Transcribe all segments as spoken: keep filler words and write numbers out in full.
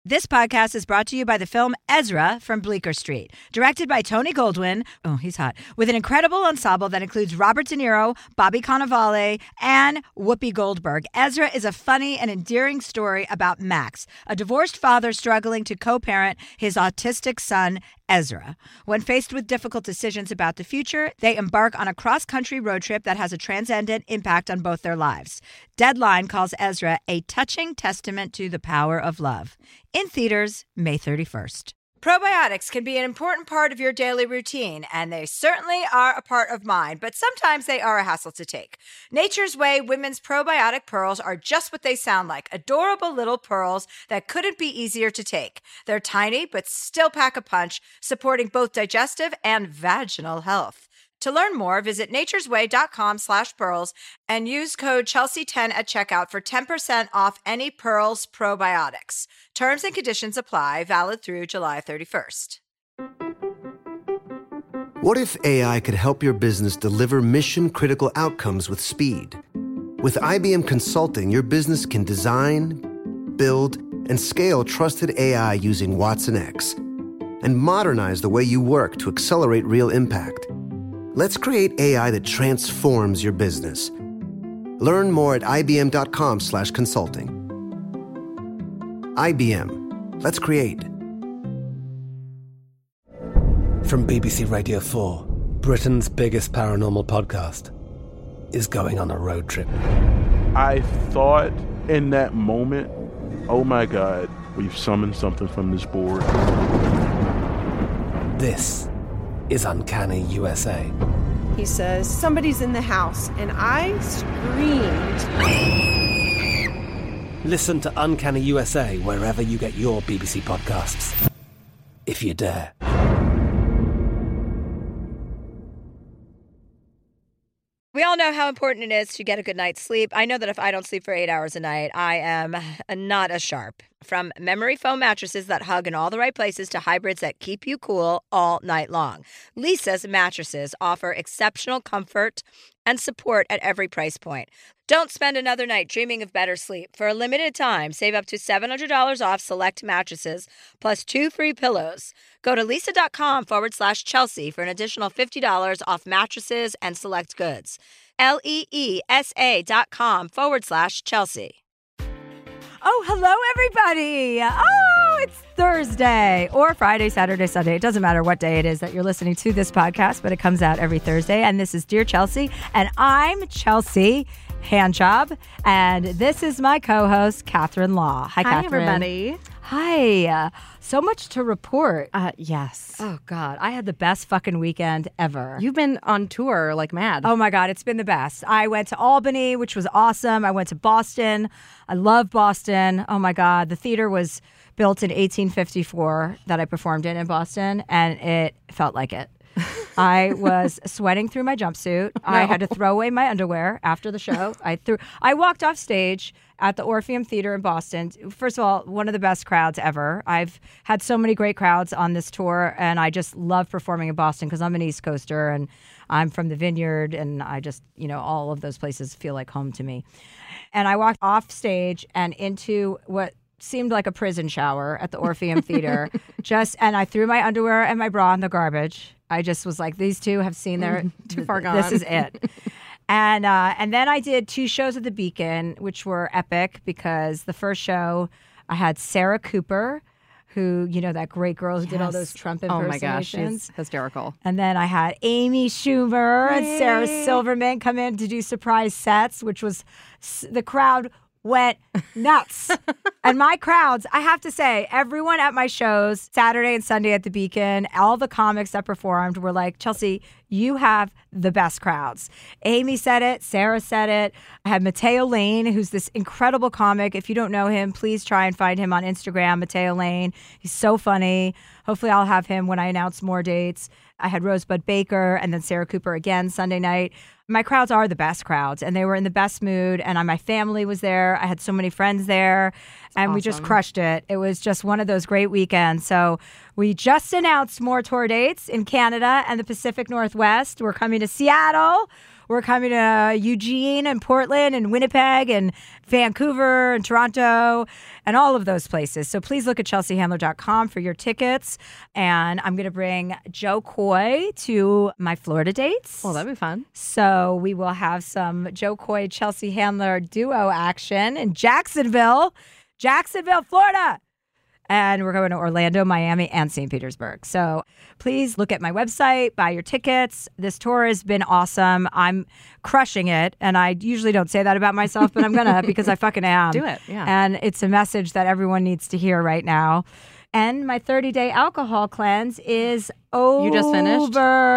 This podcast is brought to you by the film Ezra from Bleecker Street, directed by Tony Goldwyn, oh, he's hot, with an incredible ensemble that includes Robert De Niro, Bobby Cannavale, and Whoopi Goldberg. Ezra is a funny and endearing story about Max, a divorced father struggling to co-parent his autistic son, Ezra. When faced with difficult decisions about the future, they embark on a cross-country road trip that has a transcendent impact on both their lives. Deadline calls Ezra a touching testament to the power of love. In theaters, May thirty-first. Probiotics can be an important part of your daily routine, and they certainly are a part of mine, but sometimes they are a hassle to take. Nature's Way Women's Probiotic Pearls are just what they sound like, adorable little pearls that couldn't be easier to take. They're tiny, but still pack a punch, supporting both digestive and vaginal health. To learn more, visit naturesway.com slash pearls and use code Chelsea ten at checkout for ten percent off any Pearls probiotics. Terms and conditions apply, valid through July thirty-first. What if A I could help your business deliver mission-critical outcomes with speed? With I B M Consulting, your business can design, build, and scale trusted A I using Watson X and modernize the way you work to accelerate real impact. Let's create A I that transforms your business. Learn more at ibm.com slash consulting. I B M. Let's create. From B B C Radio four, Britain's biggest paranormal podcast is going on a road trip. I thought in that moment, oh my God, we've summoned something from this board. This is Uncanny U S A. He says, somebody's in the house, and I screamed. Listen to Uncanny U S A wherever you get your B B C podcasts, if you dare. We all know how important it is to get a good night's sleep. I know that if I don't sleep for eight hours a night, I am not as sharp. From memory foam mattresses that hug in all the right places to hybrids that keep you cool all night long, Lisa's mattresses offer exceptional comfort and support at every price point. Don't spend another night dreaming of better sleep. For a limited time, save up to seven hundred dollars off select mattresses plus two free pillows. Go to lisa.com forward slash Chelsea for an additional fifty dollars off mattresses and select goods. L-E-E-S-A dot com forward slash Chelsea. Oh, hello, everybody. Oh, it's Thursday or Friday, Saturday, Sunday. It doesn't matter what day it is that you're listening to this podcast, but it comes out every Thursday. And this is Dear Chelsea, and I'm Chelsea Handjob, and this is my co-host, Catherine Law. Hi, Hi, Catherine. everybody. Hi. Uh, so much to report. Uh, yes. Oh, God. I had the best fucking weekend ever. You've been on tour like mad. Oh, my God. It's been the best. I went to Albany, which was awesome. I went to Boston. I love Boston. Oh, my God. The theater was built in eighteen fifty-four that I performed in in Boston, and it felt like it. I was sweating through my jumpsuit. No. I had to throw away my underwear after the show. I threw. I walked off stage at the Orpheum Theater in Boston. First of all, one of the best crowds ever. I've had so many great crowds on this tour, and I just love performing in Boston because I'm an East Coaster, and I'm from the Vineyard, and I just, you know, all of those places feel like home to me. And I walked off stage and into what seemed like a prison shower at the Orpheum Theater. Just and I threw my underwear and my bra in the garbage. I just was like, these two have seen their too far gone. This is it. and uh, and then I did two shows at the Beacon, which were epic because the first show I had Sarah Cooper, who, you know, that great girl who yes. did all those Trump impersonations. Oh my gosh, she's hysterical. And then I had Amy Schumer Yay. and Sarah Silverman come in to do surprise sets, which was the crowd went nuts. And my crowds, I have to say, everyone at my shows, Saturday and Sunday at the Beacon, all the comics that performed were like, Chelsea, you have the best crowds. Amy said it. Sarah said it. I had Mateo Lane, who's this incredible comic. If you don't know him, please try and find him on Instagram, Mateo Lane. He's so funny. Hopefully I'll have him when I announce more dates. I had Rosebud Baker and then Sarah Cooper again Sunday night. My crowds are the best crowds, and they were in the best mood, and my family was there. I had so many friends there, That's and awesome. We just crushed it. It was just one of those great weekends. So we just announced more tour dates in Canada and the Pacific Northwest. We're coming to Seattle. We're coming to Eugene and Portland and Winnipeg and Vancouver and Toronto and all of those places. So please look at chelsea handler dot com for your tickets. And I'm going to bring Joe Coy to my Florida dates. Well, that'd be fun. So we will have some Joe Coy, Chelsea Handler duo action in Jacksonville, Jacksonville, Florida. And we're going to Orlando, Miami, and Saint Petersburg. So please look at my website, buy your tickets. This tour has been awesome. I'm crushing it. And I usually don't say that about myself, but I'm going to because I fucking am. Do it, yeah. And it's a message that everyone needs to hear right now. And my thirty-day alcohol cleanse is over. You just finished?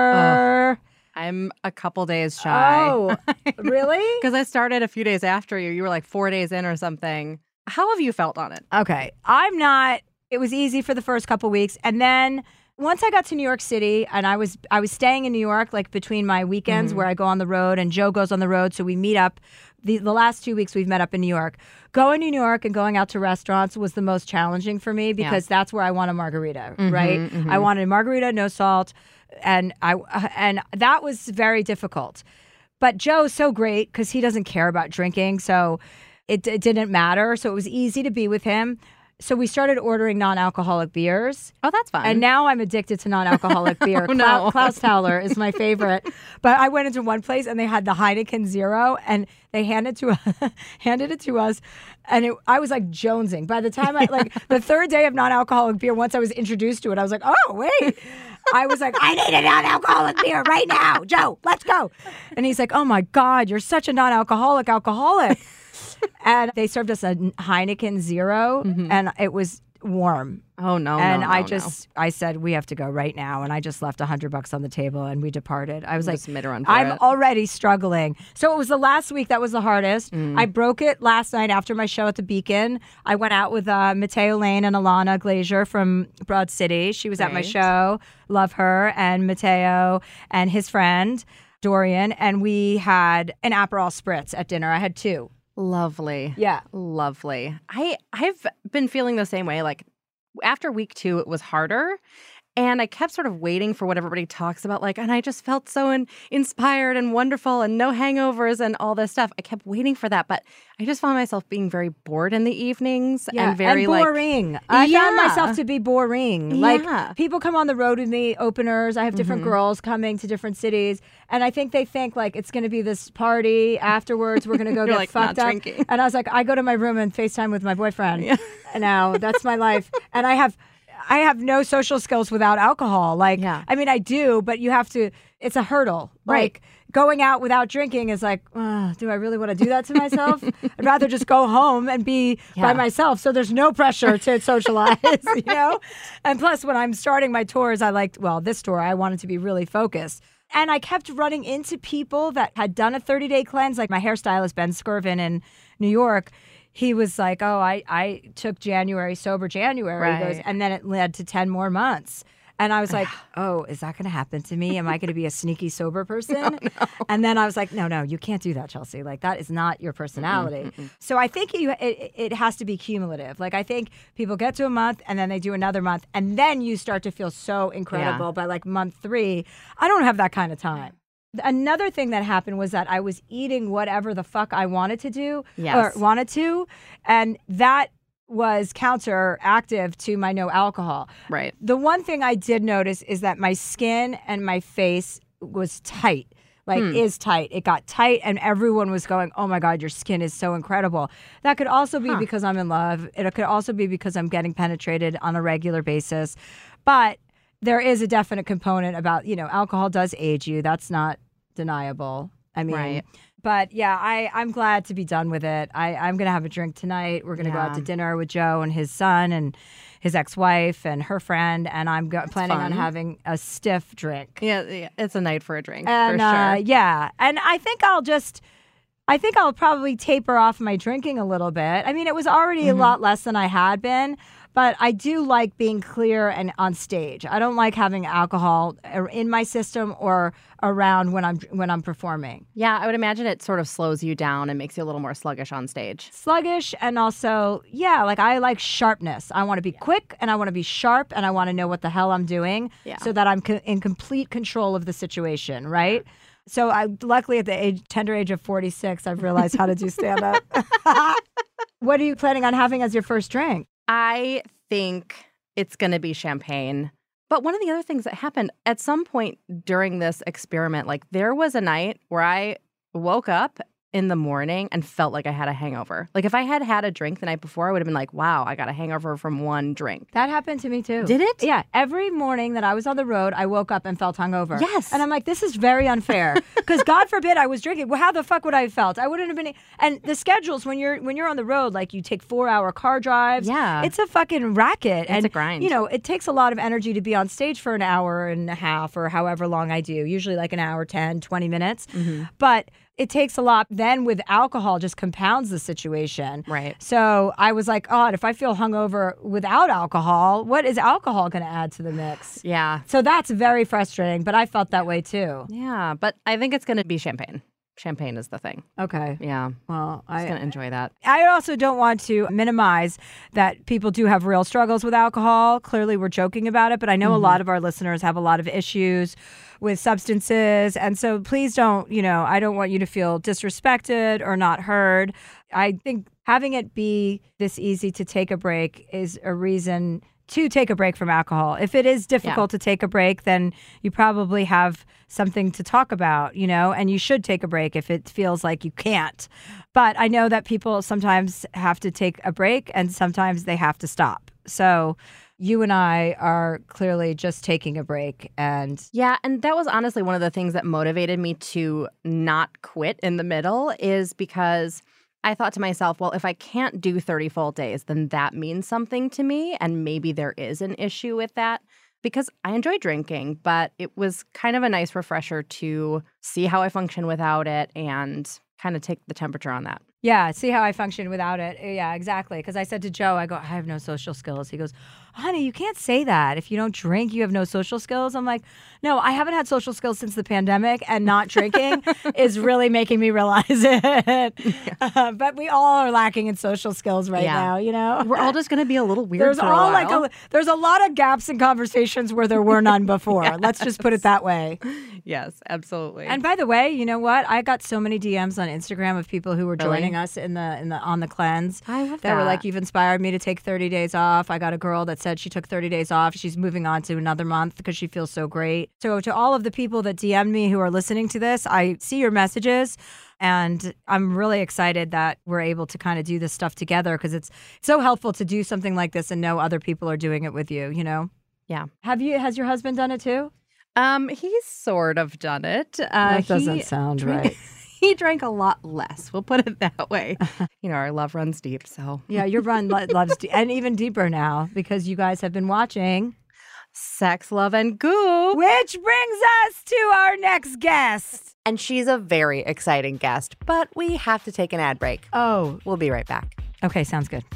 Over. I'm a couple days shy. Oh, really? Because I started a few days after you. You were like four days in or something. How have you felt on it? Okay. I'm not, it was easy for the first couple weeks. And then once I got to New York City and I was I was staying in New York like between my weekends mm-hmm. where I go on the road and Joe goes on the road. So we meet up. The, the last two weeks we've met up in New York. Going to New York and going out to restaurants was the most challenging for me because yeah. that's where I want a margarita, mm-hmm, right? Mm-hmm. I wanted a margarita, no salt. And I and that was very difficult. But Joe's so great because he doesn't care about drinking. So It, it didn't matter. So it was easy to be with him. So we started ordering non-alcoholic beers. Oh, that's fun. And now I'm addicted to non-alcoholic beer. oh, no. Klaus Tauler is my favorite. But I went into one place and they had the Heineken Zero and they handed to handed it to us. And it, I was like jonesing. By the time I, like the third day of non-alcoholic beer, once I was introduced to it, I was like, oh, wait. I was like, I need a non-alcoholic beer right now. Joe, let's go. And he's like, oh my God, you're such a non-alcoholic alcoholic. And they served us a Heineken Zero, mm-hmm. and it was warm. Oh, no, And no, I no, just, no. I said, we have to go right now. And I just left a hundred bucks on the table and we departed. I was just like, made a run for I'm it. already struggling. So it was the last week that was the hardest. Mm. I broke it last night after my show at the Beacon. I went out with uh, Mateo Lane and Alana Glazier from Broad City. She was Great. at my show. Love her. And Mateo and his friend, Dorian. And we had an Aperol Spritz at dinner. I had two. Lovely. Yeah. Lovely. I, I've been feeling the same way. Like after week two, it was harder. And I kept sort of waiting for what everybody talks about. Like, and I just felt so in, inspired and wonderful and no hangovers and all this stuff. I kept waiting for that. But I just found myself being very bored in the evenings yeah, and very and boring. like. I yeah. found myself to be boring. Like Yeah. people come on the road with me, openers. I have different Mm-hmm. girls coming to different cities. And I think they think like it's going to be this party afterwards. We're going to go You're get like, fucked not up. drinking. And I was like, I go to my room and FaceTime with my boyfriend. Yeah. Now that's my life. And I have. I have no social skills without alcohol. Like, Yeah. I mean, I do, but you have to, it's a hurdle. Right. Like, going out without drinking is like, uh, do I really want to do that to myself? I'd rather just go home and be Yeah. by myself. So there's no pressure to socialize, you know? And plus, when I'm starting my tours, I liked, well, this tour, I wanted to be really focused. And I kept running into people that had done a thirty-day cleanse, like my hairstylist, Ben Skirvin in New York. He was like, oh, I, I took January, sober January. He goes, Right. and then it led to ten more months. And I was like, oh, is that going to happen to me? Am I going to be a sneaky sober person? No, no. And then I was like, no, no, you can't do that, Chelsea. Like, that is not your personality. Mm-mm, mm-mm. So I think you, it, it has to be cumulative. Like, I think people get to a month and then they do another month. And then you start to feel so incredible Yeah. by like month three. I don't have that kind of time. Another thing that happened was that I was eating whatever the fuck I wanted to do Yes. or wanted to. And that was counteractive to my no alcohol. Right. The one thing I did notice is that my skin and my face was tight. Like, Hmm. is tight. It got tight, and everyone was going, oh my God, your skin is so incredible. That could also be Huh. because I'm in love. It could also be because I'm getting penetrated on a regular basis. But there is a definite component about, you know, alcohol does age you. That's not deniable. I mean, Right. but yeah, I, I'm glad to be done with it. I, I'm going to have a drink tonight. We're going to go out Yeah. to dinner with Joe and his son and his ex-wife and her friend. And I'm go- planning on fun. having a stiff drink. Yeah, yeah, it's a night for a drink, And for sure. uh, yeah, and I think I'll just, I think I'll probably taper off my drinking a little bit. I mean, it was already Mm-hmm. a lot less than I had been, but I do like being clear and on stage. I don't like having alcohol in my system or around when I'm when I'm performing. Yeah, I would imagine it sort of slows you down and makes you a little more sluggish on stage. Sluggish, and also, yeah, like I like sharpness. I want to be quick and I want to be sharp and I want to know what the hell I'm doing Yeah. so that I'm co- in complete control of the situation, right? So I luckily at the age, tender age of forty-six, I've realized how to do stand-up. What are you planning on having as your first drink? I think it's going to be champagne. But one of the other things that happened at some point during this experiment, like there was a night where I woke up in the morning and felt like I had a hangover. Like if I had had a drink the night before, I would have been like, wow, I got a hangover from one drink. That happened to me too. Did it? Yeah. Every morning that I was on the road, I woke up and felt hungover. Yes. And I'm like, this is very unfair. Because God forbid I was drinking. Well, how the fuck would I have felt? I wouldn't have been. And the schedules when you're when you're on the road, like you take four hour car drives. Yeah. It's a fucking racket. It's and, a grind. You know, it takes a lot of energy to be on stage for an hour and a half or however long I do. Usually like an hour, ten, twenty minutes. Mm-hmm. But it takes a lot. Then with alcohol just compounds the situation. Right. So I was like, oh, if I feel hungover without alcohol, what is alcohol going to add to the mix? Yeah. So that's very frustrating, but I felt that way too. Yeah. But I think it's going to be champagne. Champagne is the thing. Okay. Yeah. Well, I'm I going to enjoy that. I also don't want to minimize that people do have real struggles with alcohol. Clearly, we're joking about it, but I know mm-hmm. a lot of our listeners have a lot of issues with substances. And so please don't, you know, I don't want you to feel disrespected or not heard. I think having it be this easy to take a break is a reason to take a break from alcohol. If it is difficult yeah. to take a break, then you probably have something to talk about, you know, and you should take a break if it feels like you can't. But I know that people sometimes have to take a break and sometimes they have to stop. So you and I are clearly just taking a break. And yeah, and that was honestly one of the things that motivated me to not quit in the middle is because I thought to myself, well, if I can't do thirty full days, then that means something to me. And maybe there is an issue with that because I enjoy drinking, but it was kind of a nice refresher to see how I function without it and kind of take the temperature on that. Yeah, see how I function without it. Yeah, exactly. Because I said to Joe, I go, I have no social skills. He goes, honey, you can't say that. If you don't drink, you have no social skills. I'm like, no, I haven't had social skills since the pandemic, and not drinking is really making me realize it. Yeah. Uh, but we all are lacking in social skills right yeah. now, you know? We're all just going to be a little weird there's for all a while. Like a, there's a lot of gaps in conversations where there were none before. Yes. Let's just put it that way. Yes, absolutely. And by the way, you know what? I got so many D Ms on Instagram of people who were really? joining us in the in the on the cleanse. I love that. That were like, you've inspired me to take thirty days off. I got a girl that said she took thirty days off. She's moving on to another month because she feels so great. So to all of the people that D M'd me who are listening to this, I see your messages. And I'm really excited that we're able to kind of do this stuff together because it's so helpful to do something like this and know other people are doing it with you, you know? Yeah. Have you, has your husband done it too? Um, he's sort of done it. Uh, that doesn't he, sound right. He drank a lot less. We'll put it that way. You know, our love runs deep, so. Yeah, your run lo- loves deep, and even deeper now because you guys have been watching Sex, Love, and Goop. Which brings us to our next guest. And she's a very exciting guest, but we have to take an ad break. Oh. We'll be right back. Okay, sounds good.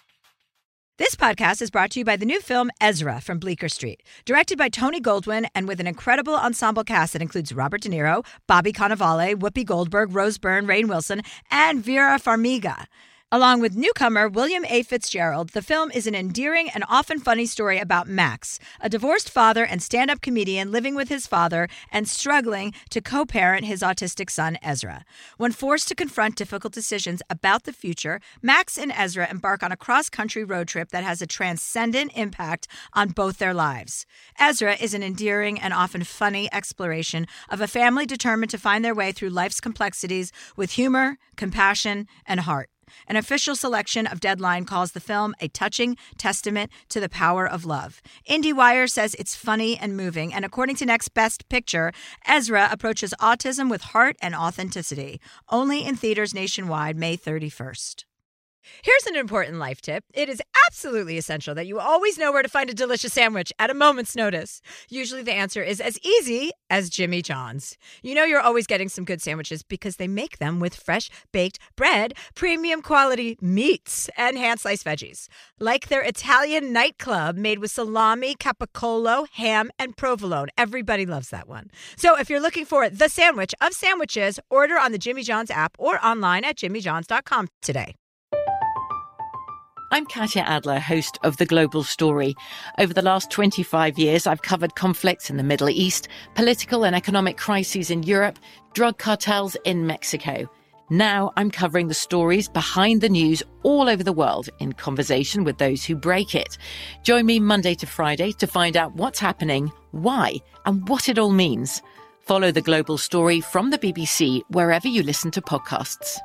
This podcast is brought to you by the new film Ezra from Bleecker Street, directed by Tony Goldwyn and with an incredible ensemble cast that includes Robert De Niro, Bobby Cannavale, Whoopi Goldberg, Rose Byrne, Rainn Wilson, and Vera Farmiga. Along with newcomer William A. Fitzgerald, the film is an endearing and often funny story about Max, a divorced father and stand-up comedian living with his father and struggling to co-parent his autistic son, Ezra. When forced to confront difficult decisions about the future, Max and Ezra embark on a cross-country road trip that has a transcendent impact on both their lives. Ezra is an endearing and often funny exploration of a family determined to find their way through life's complexities with humor, compassion, and heart. An official selection of Deadline calls the film a touching testament to the power of love. IndieWire says it's funny and moving, and according to Next Best Picture, Ezra approaches autism with heart and authenticity. Only in theaters nationwide May thirty-first. Here's an important life tip. It is absolutely essential that you always know where to find a delicious sandwich at a moment's notice. Usually the answer is as easy as Jimmy John's. You know you're always getting some good sandwiches because they make them with fresh baked bread, premium quality meats, and hand-sliced veggies. Like their Italian nightclub made with salami, capicola, ham, and provolone. Everybody loves that one. So if you're looking for the sandwich of sandwiches, order on the Jimmy John's app or online at jimmy johns dot com today. I'm Katya Adler, host of The Global Story. Over the last twenty-five years, I've covered conflicts in the Middle East, political and economic crises in Europe, drug cartels in Mexico. Now I'm covering the stories behind the news all over the world in conversation with those who break it. Join me Monday to Friday to find out what's happening, why, and what it all means. Follow The Global Story from the B B C wherever you listen to podcasts.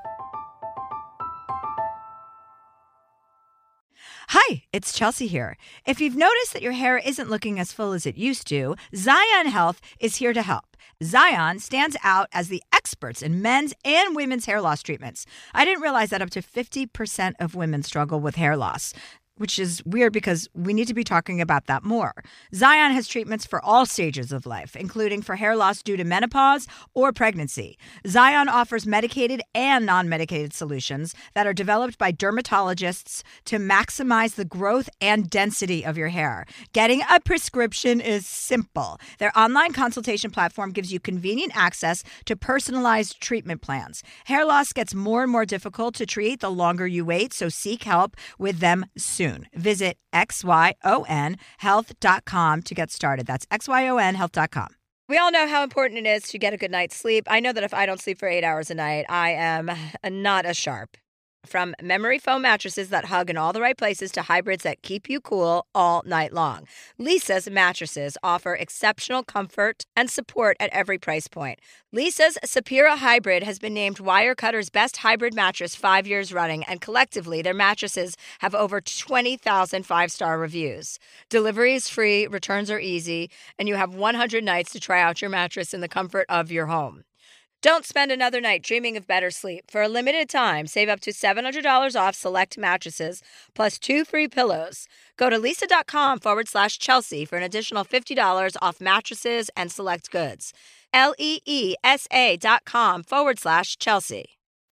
Hi, it's Chelsea here. If you've noticed that your hair isn't looking as full as it used to, Zion Health is here to help. Zion stands out as the experts in men's and women's hair loss treatments. I didn't realize that up to fifty percent of women struggle with hair loss, which is weird because we need to be talking about that more. Zion has treatments for all stages of life, including for hair loss due to menopause or pregnancy. Zion offers medicated and non-medicated solutions that are developed by dermatologists to maximize the growth and density of your hair. Getting a prescription is simple. Their online consultation platform gives you convenient access to personalized treatment plans. Hair loss gets more and more difficult to treat the longer you wait, so seek help with them soon. Visit X Y O N health dot com to get started. That's X Y O N health dot com. We all know how important it is to get a good night's sleep. I know that if I don't sleep for eight hours a night, I am not as sharp. From memory foam mattresses that hug in all the right places to hybrids that keep you cool all night long, Lisa's mattresses offer exceptional comfort and support at every price point. Lisa's Sapira Hybrid has been named Wirecutter's best hybrid mattress five years running, and collectively, their mattresses have over twenty thousand five-star reviews. Delivery is free, returns are easy, and you have one hundred nights to try out your mattress in the comfort of your home. Don't spend another night dreaming of better sleep. For a limited time, save up to seven hundred dollars off select mattresses, plus two free pillows. Go to lisa.com forward slash Chelsea for an additional fifty dollars off mattresses and select goods. L-E-E-S-A dot com forward slash Chelsea.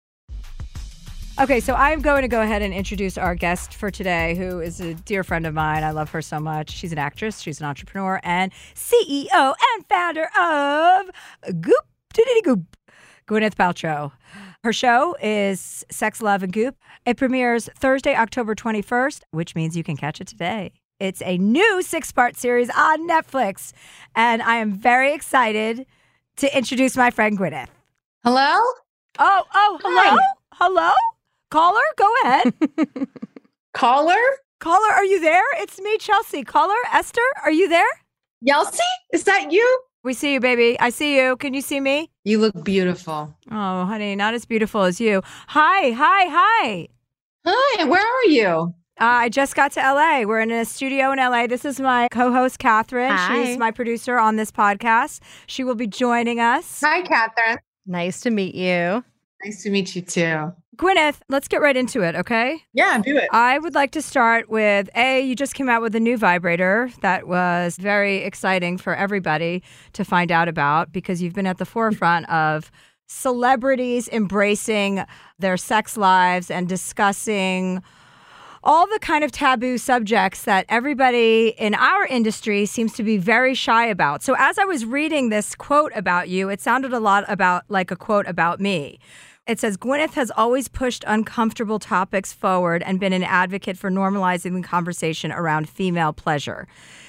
Okay, so I'm going to go ahead and introduce our guest for today, who is a dear friend of mine. I love her so much. She's an actress, she's an entrepreneur, and C E O and founder of Goop. Goop, Gwyneth Paltrow. Her show is Sex, Love, and Goop. It premieres Thursday, October twenty-first, which means you can catch it today. It's a new six-part series on Netflix, and I am very excited to introduce my friend Gwyneth. Hello? Oh, oh, hello? Hi. Hello? Caller, go ahead. Caller? Caller, are you there? It's me, Chelsea. Caller, Esther, are you there? Yelsey? Is that you? We see you, baby. I see you. Can you see me? You look beautiful. Oh, honey, not as beautiful as you. Hi, hi, hi. Hi, where are you? Uh, I just got to L A. We're in a studio in L A. This is my co-host, Catherine. Hi. She's my producer on this podcast. She will be joining us. Hi, Catherine. Nice to meet you. Nice to meet you, too. Gwyneth, let's get right into it, okay? Yeah, do it. I would like to start with, A, you just came out with a new vibrator that was very exciting for everybody to find out about because you've been at the forefront of celebrities embracing their sex lives and discussing all the kind of taboo subjects that everybody in our industry seems to be very shy about. So as I was reading this quote about you, it sounded a lot about like a quote about me. It says, Gwyneth has always pushed uncomfortable topics forward and been an advocate for normalizing the conversation around female pleasure.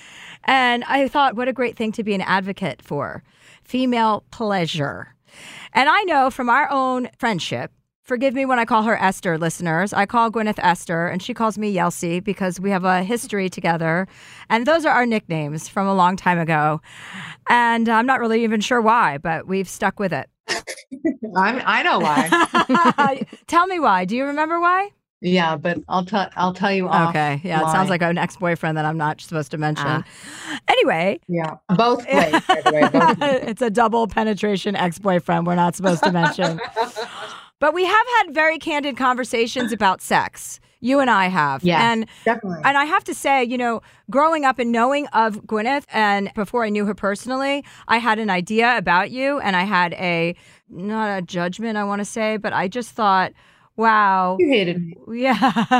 And I thought, what a great thing to be an advocate for, female pleasure. And I know from our own friendship, forgive me when I call her Esther, listeners. I call Gwyneth Esther, and she calls me Yelsey because we have a history together. And those are our nicknames from a long time ago. And I'm not really even sure why, but we've stuck with it. I'm, I know why. Tell me why. Do you remember why? Yeah, but I'll tell I'll tell you off. Okay. Yeah, why. It sounds like an ex-boyfriend that I'm not supposed to mention. Ah. Anyway. Yeah, both ways, by the way. Both ways. It's a double penetration ex-boyfriend we're not supposed to mention. But we have had very candid conversations about sex. You and I have. Yeah, and, definitely. And I have to say, you know, growing up and knowing of Gwyneth, and before I knew her personally, I had an idea about you, and I had a, not a judgment, I want to say, but I just thought, wow. You hated me. Yeah.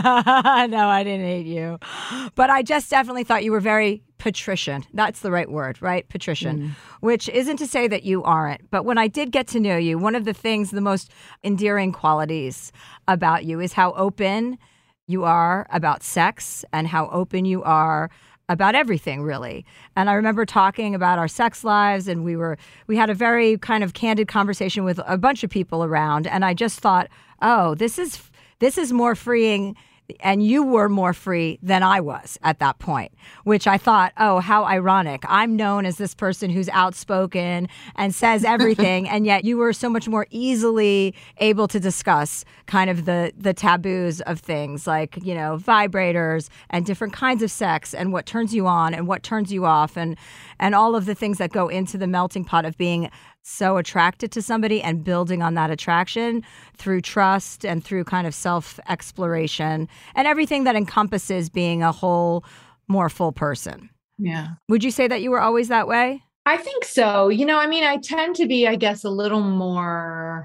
No, I didn't hate you. But I just definitely thought you were very patrician. That's the right word, right? Patrician, mm. which isn't to say that you aren't. But when I did get to know you, one of the things, the most endearing qualities about you is how open you are about sex and how open you are about everything, really. And I remember talking about our sex lives, and we were we had a very kind of candid conversation with a bunch of people around, and I just thought, oh, this is this is more freeing. And you were more free than I was at that point, which I thought, oh, how ironic. I'm known as this person who's outspoken and says everything, and yet you were so much more easily able to discuss kind of the the taboos of things like, you know, vibrators and different kinds of sex and what turns you on and what turns you off and and all of the things that go into the melting pot of being so attracted to somebody and building on that attraction through trust and through kind of self-exploration and everything that encompasses being a whole, more full person. Yeah. Would you say that you were always that way? I think so. You know, I mean, I tend to be, I guess, a little more,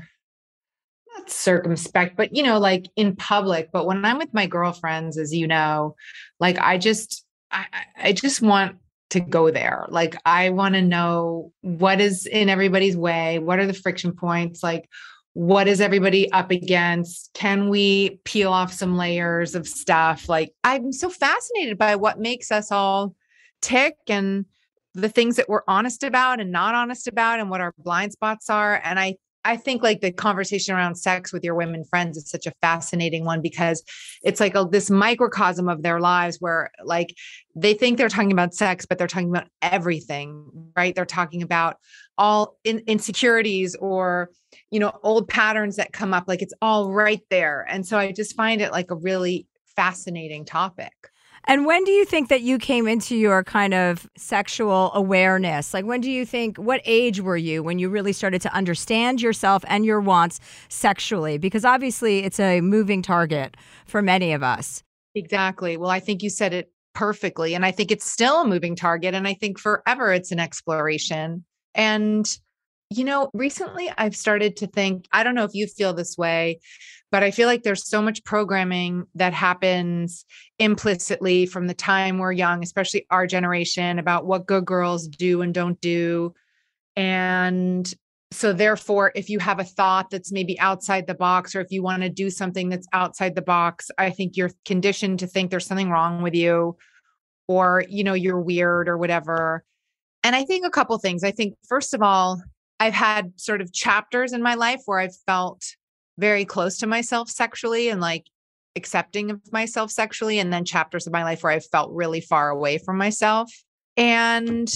not circumspect, but, you know, like in public. But when I'm with my girlfriends, as you know, like I just, I, I just want to go there. Like, I want to know what is in everybody's way. What are the friction points? Like, what is everybody up against? Can we peel off some layers of stuff? Like, I'm so fascinated by what makes us all tick and the things that we're honest about and not honest about and what our blind spots are. And I I think like the conversation around sex with your women friends is such a fascinating one because it's like a, this microcosm of their lives where like they think they're talking about sex, but they're talking about everything, right? They're talking about all in, insecurities or, you know, old patterns that come up, like it's all right there. And so I just find it like a really fascinating topic. And when do you think that you came into your kind of sexual awareness? Like, when do you think, what age were you when you really started to understand yourself and your wants sexually? Because obviously it's a moving target for many of us. Exactly. Well, I think you said it perfectly. And I think it's still a moving target. And I think forever it's an exploration. And, you know, recently I've started to think, I don't know if you feel this way, but I feel like there's so much programming that happens implicitly from the time we're young, especially our generation, about what good girls do and don't do. And so therefore, if you have a thought that's maybe outside the box, or if you want to do something that's outside the box, I think you're conditioned to think there's something wrong with you, or, you know, you're weird or whatever. And I think a couple things. I think, first of all, I've had sort of chapters in my life where I've felt very close to myself sexually and like accepting of myself sexually. And then chapters of my life where I felt really far away from myself. And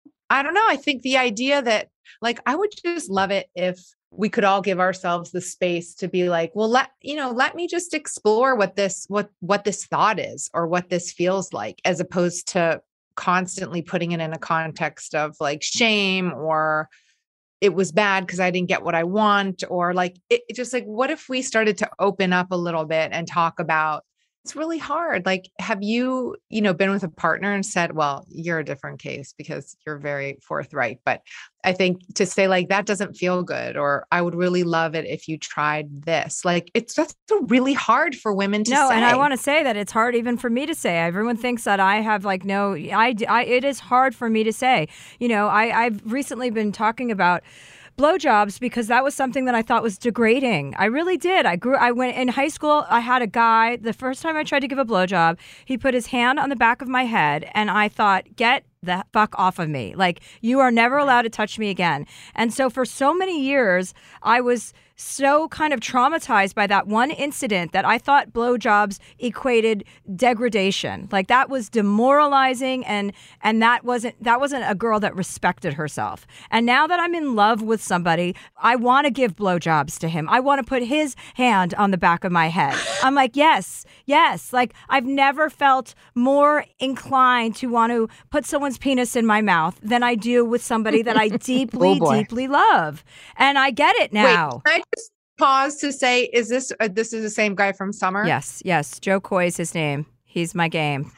I don't know, I think the idea that like, I would just love it if we could all give ourselves the space to be like, well, let, you know, let me just explore what this, what, what this thought is or what this feels like, as opposed to constantly putting it in a context of like shame or it was bad because I didn't get what I want, or like, it, it just like, what if we started to open up a little bit and talk about, it's really hard. Like, have you, you know, been with a partner and said, well, you're a different case because you're very forthright. But I think to say like, that doesn't feel good, or I would really love it if you tried this. Like, it's just really hard for women to no, say. And I want to say that it's hard even for me to say. Everyone thinks that I have like, no, I, I it is hard for me to say. You know, I, I've recently been talking about blowjobs because that was something that I thought was degrading. I really did. I grew, I went in high school. I had a guy, the first time I tried to give a blowjob, he put his hand on the back of my head and I thought, get the fuck off of me. Like, you are never allowed to touch me again. And so for so many years, I was so kind of traumatized by that one incident that I thought blowjobs equated degradation. Like, that was demoralizing, and and that wasn't that wasn't a girl that respected herself. And now that I'm in love with somebody, I want to give blowjobs to him. I want to put his hand on the back of my head. I'm like, yes, yes. Like, I've never felt more inclined to want to put someone's penis in my mouth than I do with somebody that I deeply, oh deeply love. And I get it now. Wait, can I just pause to say, is this, uh, this is the same guy from Summer? Yes, yes. Joe Coy is his name. He's my game.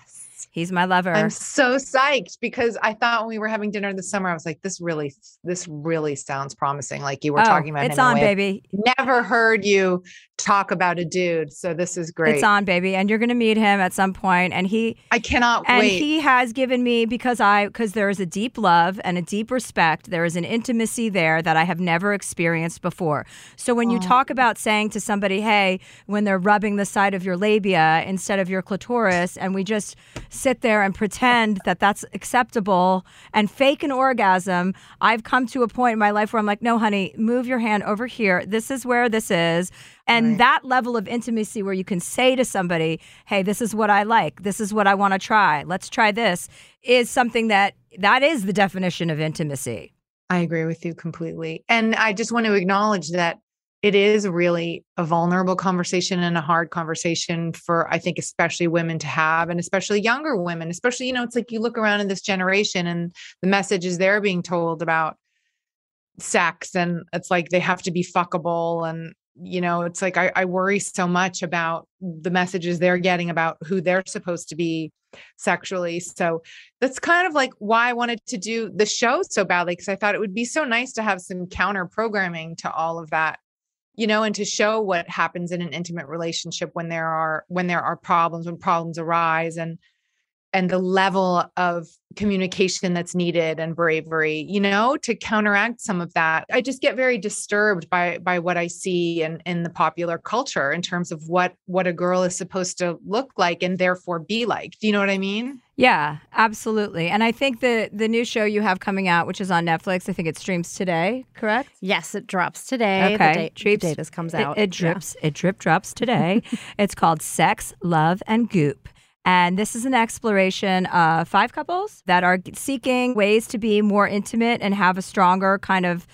Yes, he's my lover. I'm so psyched because I thought when we were having dinner this summer, I was like, this really, this really sounds promising. Like you were oh, talking about it's him. on, baby. I've never heard you talk about a dude. So this is great. It's on, baby. And you're going to meet him at some point. And he, I cannot and wait. he has given me, because I, because there is a deep love and a deep respect. There is an intimacy there that I have never experienced before. So when you talk about saying to somebody, hey, when they're rubbing the side of your labia instead of your clitoris, and we just sit there and pretend that that's acceptable and fake an orgasm, I've come to a point in my life where I'm like, no, honey, move your hand over here. This is where this is. And Right. that level of intimacy where you can say to somebody, hey, this is what I like. This is what I want to try. Let's try this, is something that that is the definition of intimacy. I agree with you completely. And I just want to acknowledge that it is really a vulnerable conversation and a hard conversation for, I think, especially women to have, and especially younger women, especially, you know, it's like you look around in this generation and the messages they're being told about sex, and it's like they have to be fuckable. And, you know, it's like, I, I worry so much about the messages they're getting about who they're supposed to be sexually. So that's kind of like why I wanted to do the show so badly, because I thought it would be so nice to have some counter programming to all of that, you know, and to show what happens in an intimate relationship when there are, when there are problems, when problems arise, and, and the level of communication that's needed and bravery, you know, to counteract some of that. I just get very disturbed by, by what I see in, in the popular culture in terms of what, what a girl is supposed to look like and therefore be like. Do you know what I mean? Yeah, absolutely. And I think the the new show you have coming out, which is on Netflix, I think it streams today, correct? Yes, it drops today. Okay. The date, Dreeps, the date this comes it, out. It, drips. Yeah. It drip drops today. It's called Sex, Love, and Goop. And this is an exploration of five couples that are seeking ways to be more intimate and have a stronger kind of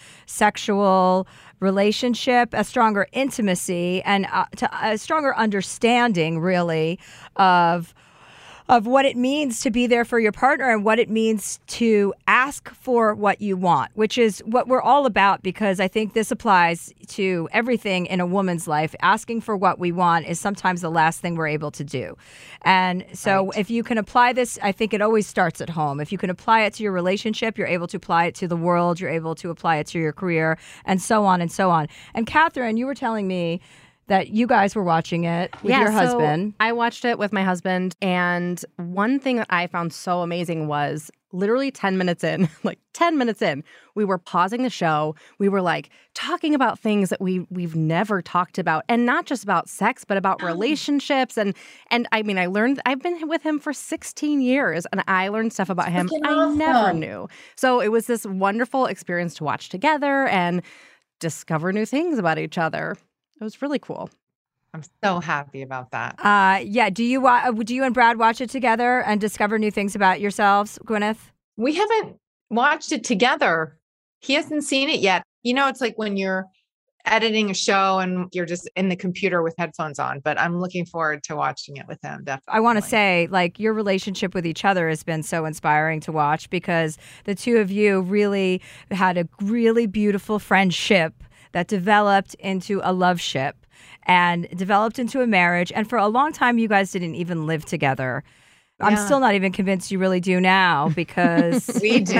sexual relationship, a stronger intimacy, and uh, to, a stronger understanding, really, of of what it means to be there for your partner and what it means to ask for what you want, which is what we're all about, because I think this applies to everything in a woman's life. Asking for what we want is sometimes the last thing we're able to do. And so right. if you can apply this, I think it always starts at home. If you can apply it to your relationship, you're able to apply it to the world, you're able to apply it to your career, and so on and so on. And Catherine, you were telling me that you guys were watching it with yeah, your husband. So I watched it with my husband, and one thing that I found so amazing was literally ten minutes in, like ten minutes in, we were pausing the show. We were like talking about things that we we've never talked about, and not just about sex, but about relationships. And and I mean, I learned I've been with him for sixteen years, and I learned stuff about him I awesome. never knew. So it was this wonderful experience to watch together and discover new things about each other. It was really cool. I'm so happy about that. Uh, yeah. Do you wa- do you and Brad watch it together and discover new things about yourselves, Gwyneth? We haven't watched it together. He hasn't seen it yet. You know, it's like when you're editing a show and you're just in the computer with headphones on, but I'm looking forward to watching it with him. Definitely. I want to say, like, your relationship with each other has been so inspiring to watch, because the two of you really had a really beautiful friendship that developed into a love ship and developed into a marriage. And for a long time, you guys didn't even live together. Yeah. I'm still not even convinced you really do now, because we do.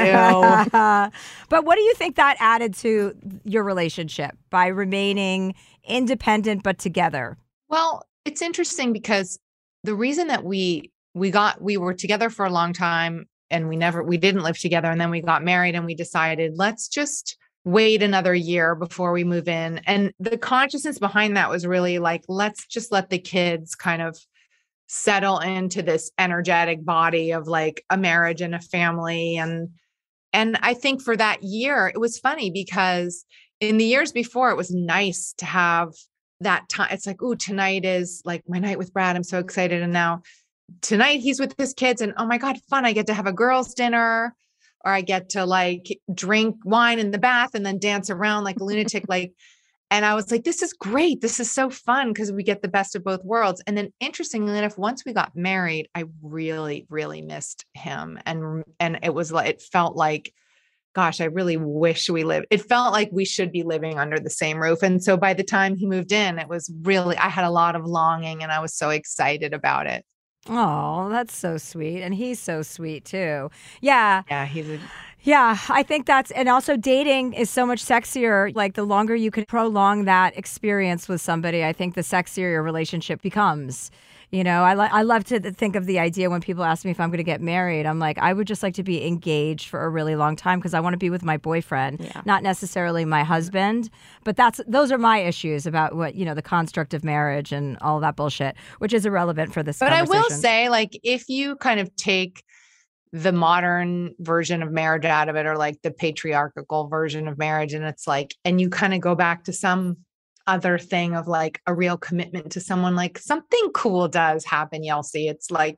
But what do you think that added to your relationship by remaining independent but together? Well, it's interesting because the reason that we we got we were together for a long time, and we never we didn't live together, and then we got married, and we decided, let's just wait another year before we move in. And the consciousness behind that was really like, let's just let the kids kind of settle into this energetic body of like a marriage and a family. And, and I think for that year, it was funny because in the years before, it was nice to have that time. It's like, oh, tonight is like my night with Brad. I'm so excited. And now tonight he's with his kids, and oh my God, fun. I get to have a girls' dinner. Or I get to like drink wine in the bath and then dance around like a lunatic. Like, and I was like, this is great. This is so fun because we get the best of both worlds. And then interestingly enough, once we got married, I really, really missed him. And, and it was like, it felt like, gosh, I really wish we lived. It felt like we should be living under the same roof. And so by the time he moved in, it was really, I had a lot of longing, and I was so excited about it. Oh, that's so sweet. And he's so sweet too. Yeah. Yeah, he's a Yeah, I think that's, and also dating is so much sexier. Like the longer you can prolong that experience with somebody, I think the sexier your relationship becomes. You know, I, lo- I love to think of the idea when people ask me if I'm going to get married. I'm like, I would just like to be engaged for a really long time because I want to be with my boyfriend, Yeah. not necessarily my husband. But that's those are my issues about what, you know, the construct of marriage and all that bullshit, which is irrelevant for this But I conversation. will say, like, if you kind of take the modern version of marriage out of it, or like the patriarchal version of marriage, and it's like, and you kind of go back to some other thing of like a real commitment to someone, like something cool does happen, Yelsey. It's like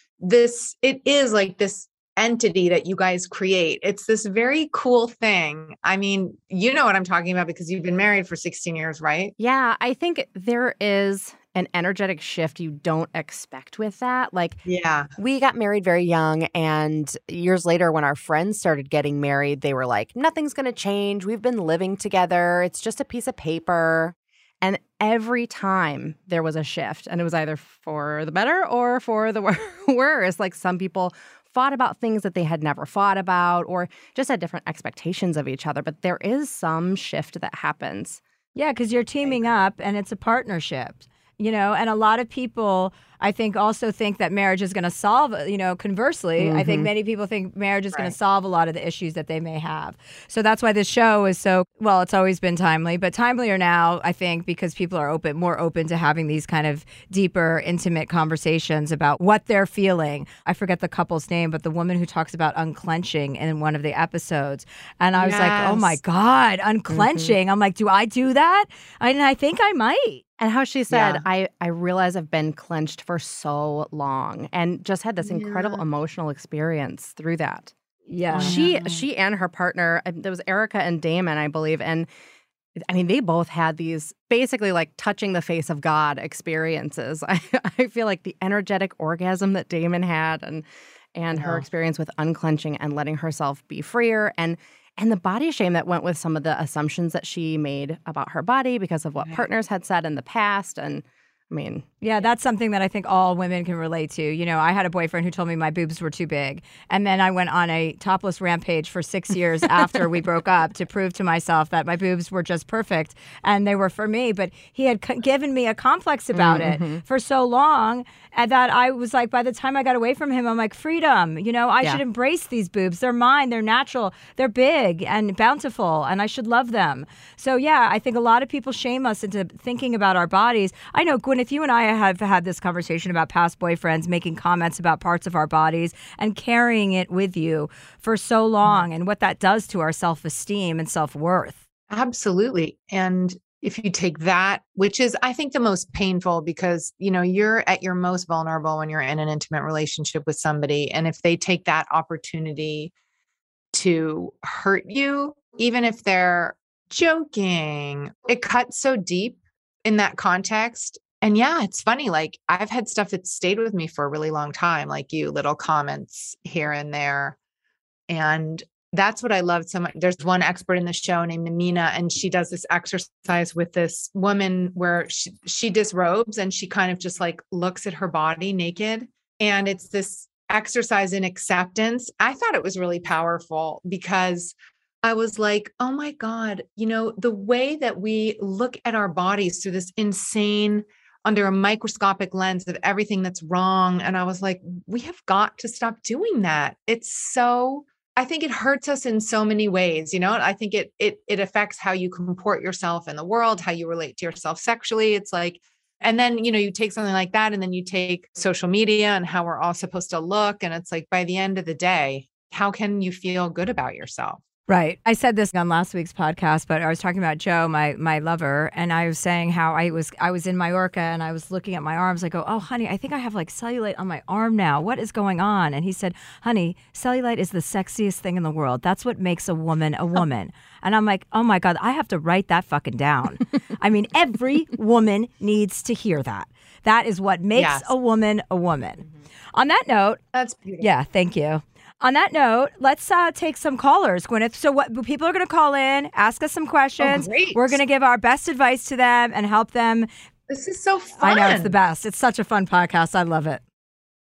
this, it is like this entity that you guys create. It's this very cool thing. I mean, you know what I'm talking about because you've been married for sixteen years, right? Yeah, I think there is an energetic shift you don't expect with that. Like, Yeah. We got married very young, and years later when our friends started getting married, they were like, nothing's going to change. We've been living together. It's just a piece of paper. and every time there was a shift, and it was either for the better or for the worse. Like some people fought about things that they had never fought about or just had different expectations of each other. But there is some shift that happens. Yeah, because you're teaming up and it's a partnership, you know, and a lot of people, I think, also think that marriage is going to solve, you know, conversely, mm-hmm. I think many people think marriage is right. going to solve a lot of the issues that they may have. So that's why this show is so, well, it's always been timely, but timelier now, I think, because people are open, more open to having these kind of deeper, intimate conversations about what they're feeling. I forget the couple's name, but the woman who talks about unclenching in one of the episodes. And I was yes. like, oh my God, unclenching. Mm-hmm. I'm like, do I do that? And I think I might. And how she said, Yeah. I, I realize I've been clenched for so long and just had this incredible Yeah. emotional experience through that. Yeah. She she and her partner, there was Erica and Damon, I believe. And I mean, they both had these basically like touching the face of God experiences. I, I feel like the energetic orgasm that Damon had and and her experience with unclenching and letting herself be freer and And the body shame that went with some of the assumptions that she made about her body because of what Right. partners had said in the past. And I mean, yeah, that's something that I think all women can relate to. You know, I had a boyfriend who told me my boobs were too big. And then I went on a topless rampage for six years after we broke up to prove to myself that my boobs were just perfect and they were for me. But he had c- given me a complex about mm-hmm. it for so long and that I was like, by the time I got away from him, I'm like, freedom. You know, I Yeah. should embrace these boobs. They're mine. They're natural. They're big and bountiful and I should love them. So, yeah, I think a lot of people shame us into thinking about our bodies. I know, Gwyneth, you and I have had this conversation about past boyfriends making comments about parts of our bodies and carrying it with you for so long and what that does to our self-esteem and self-worth. Absolutely. And if you take that, which is, I think, the most painful because, you know, you're at your most vulnerable when you're in an intimate relationship with somebody. And if they take that opportunity to hurt you, even if they're joking, it cuts so deep in that context. And yeah, it's funny. Like I've had stuff that stayed with me for a really long time, like you, little comments here and there. And that's what I loved so much. There's one expert in the show named Amina, and she does this exercise with this woman where she, she disrobes and she kind of just like looks at her body naked. And it's this exercise in acceptance. I thought it was really powerful because I was like, oh my God, you know, the way that we look at our bodies through this insane, under a microscopic lens of everything that's wrong. And I was like, we have got to stop doing that. It's so, I think it hurts us in so many ways. You know, I think it, it, it affects how you comport yourself in the world, how you relate to yourself sexually. It's like, and then, you know, you take something like that and then you take social media and how we're all supposed to look. And it's like, by the end of the day, how can you feel good about yourself? Right. I said this on last week's podcast, but I was talking about Joe, my my lover, and I was saying how I was I was in Mallorca and I was looking at my arms. I go, oh, honey, I think I have like cellulite on my arm now. What is going on? And he said, honey, cellulite is the sexiest thing in the world. That's what makes a woman a woman. And I'm like, oh my God, I have to write that fucking down. I mean, every woman needs to hear that. That is what makes Yes. a woman a woman. Mm-hmm. On that note, That's beautiful. yeah, thank you. On that note, let's uh, take some callers, Gwyneth. So what people are going to call in, ask us some questions. Oh, great. We're going to give our best advice to them and help them. This is so I fun. know, it's the best. It's such a fun podcast. I love it.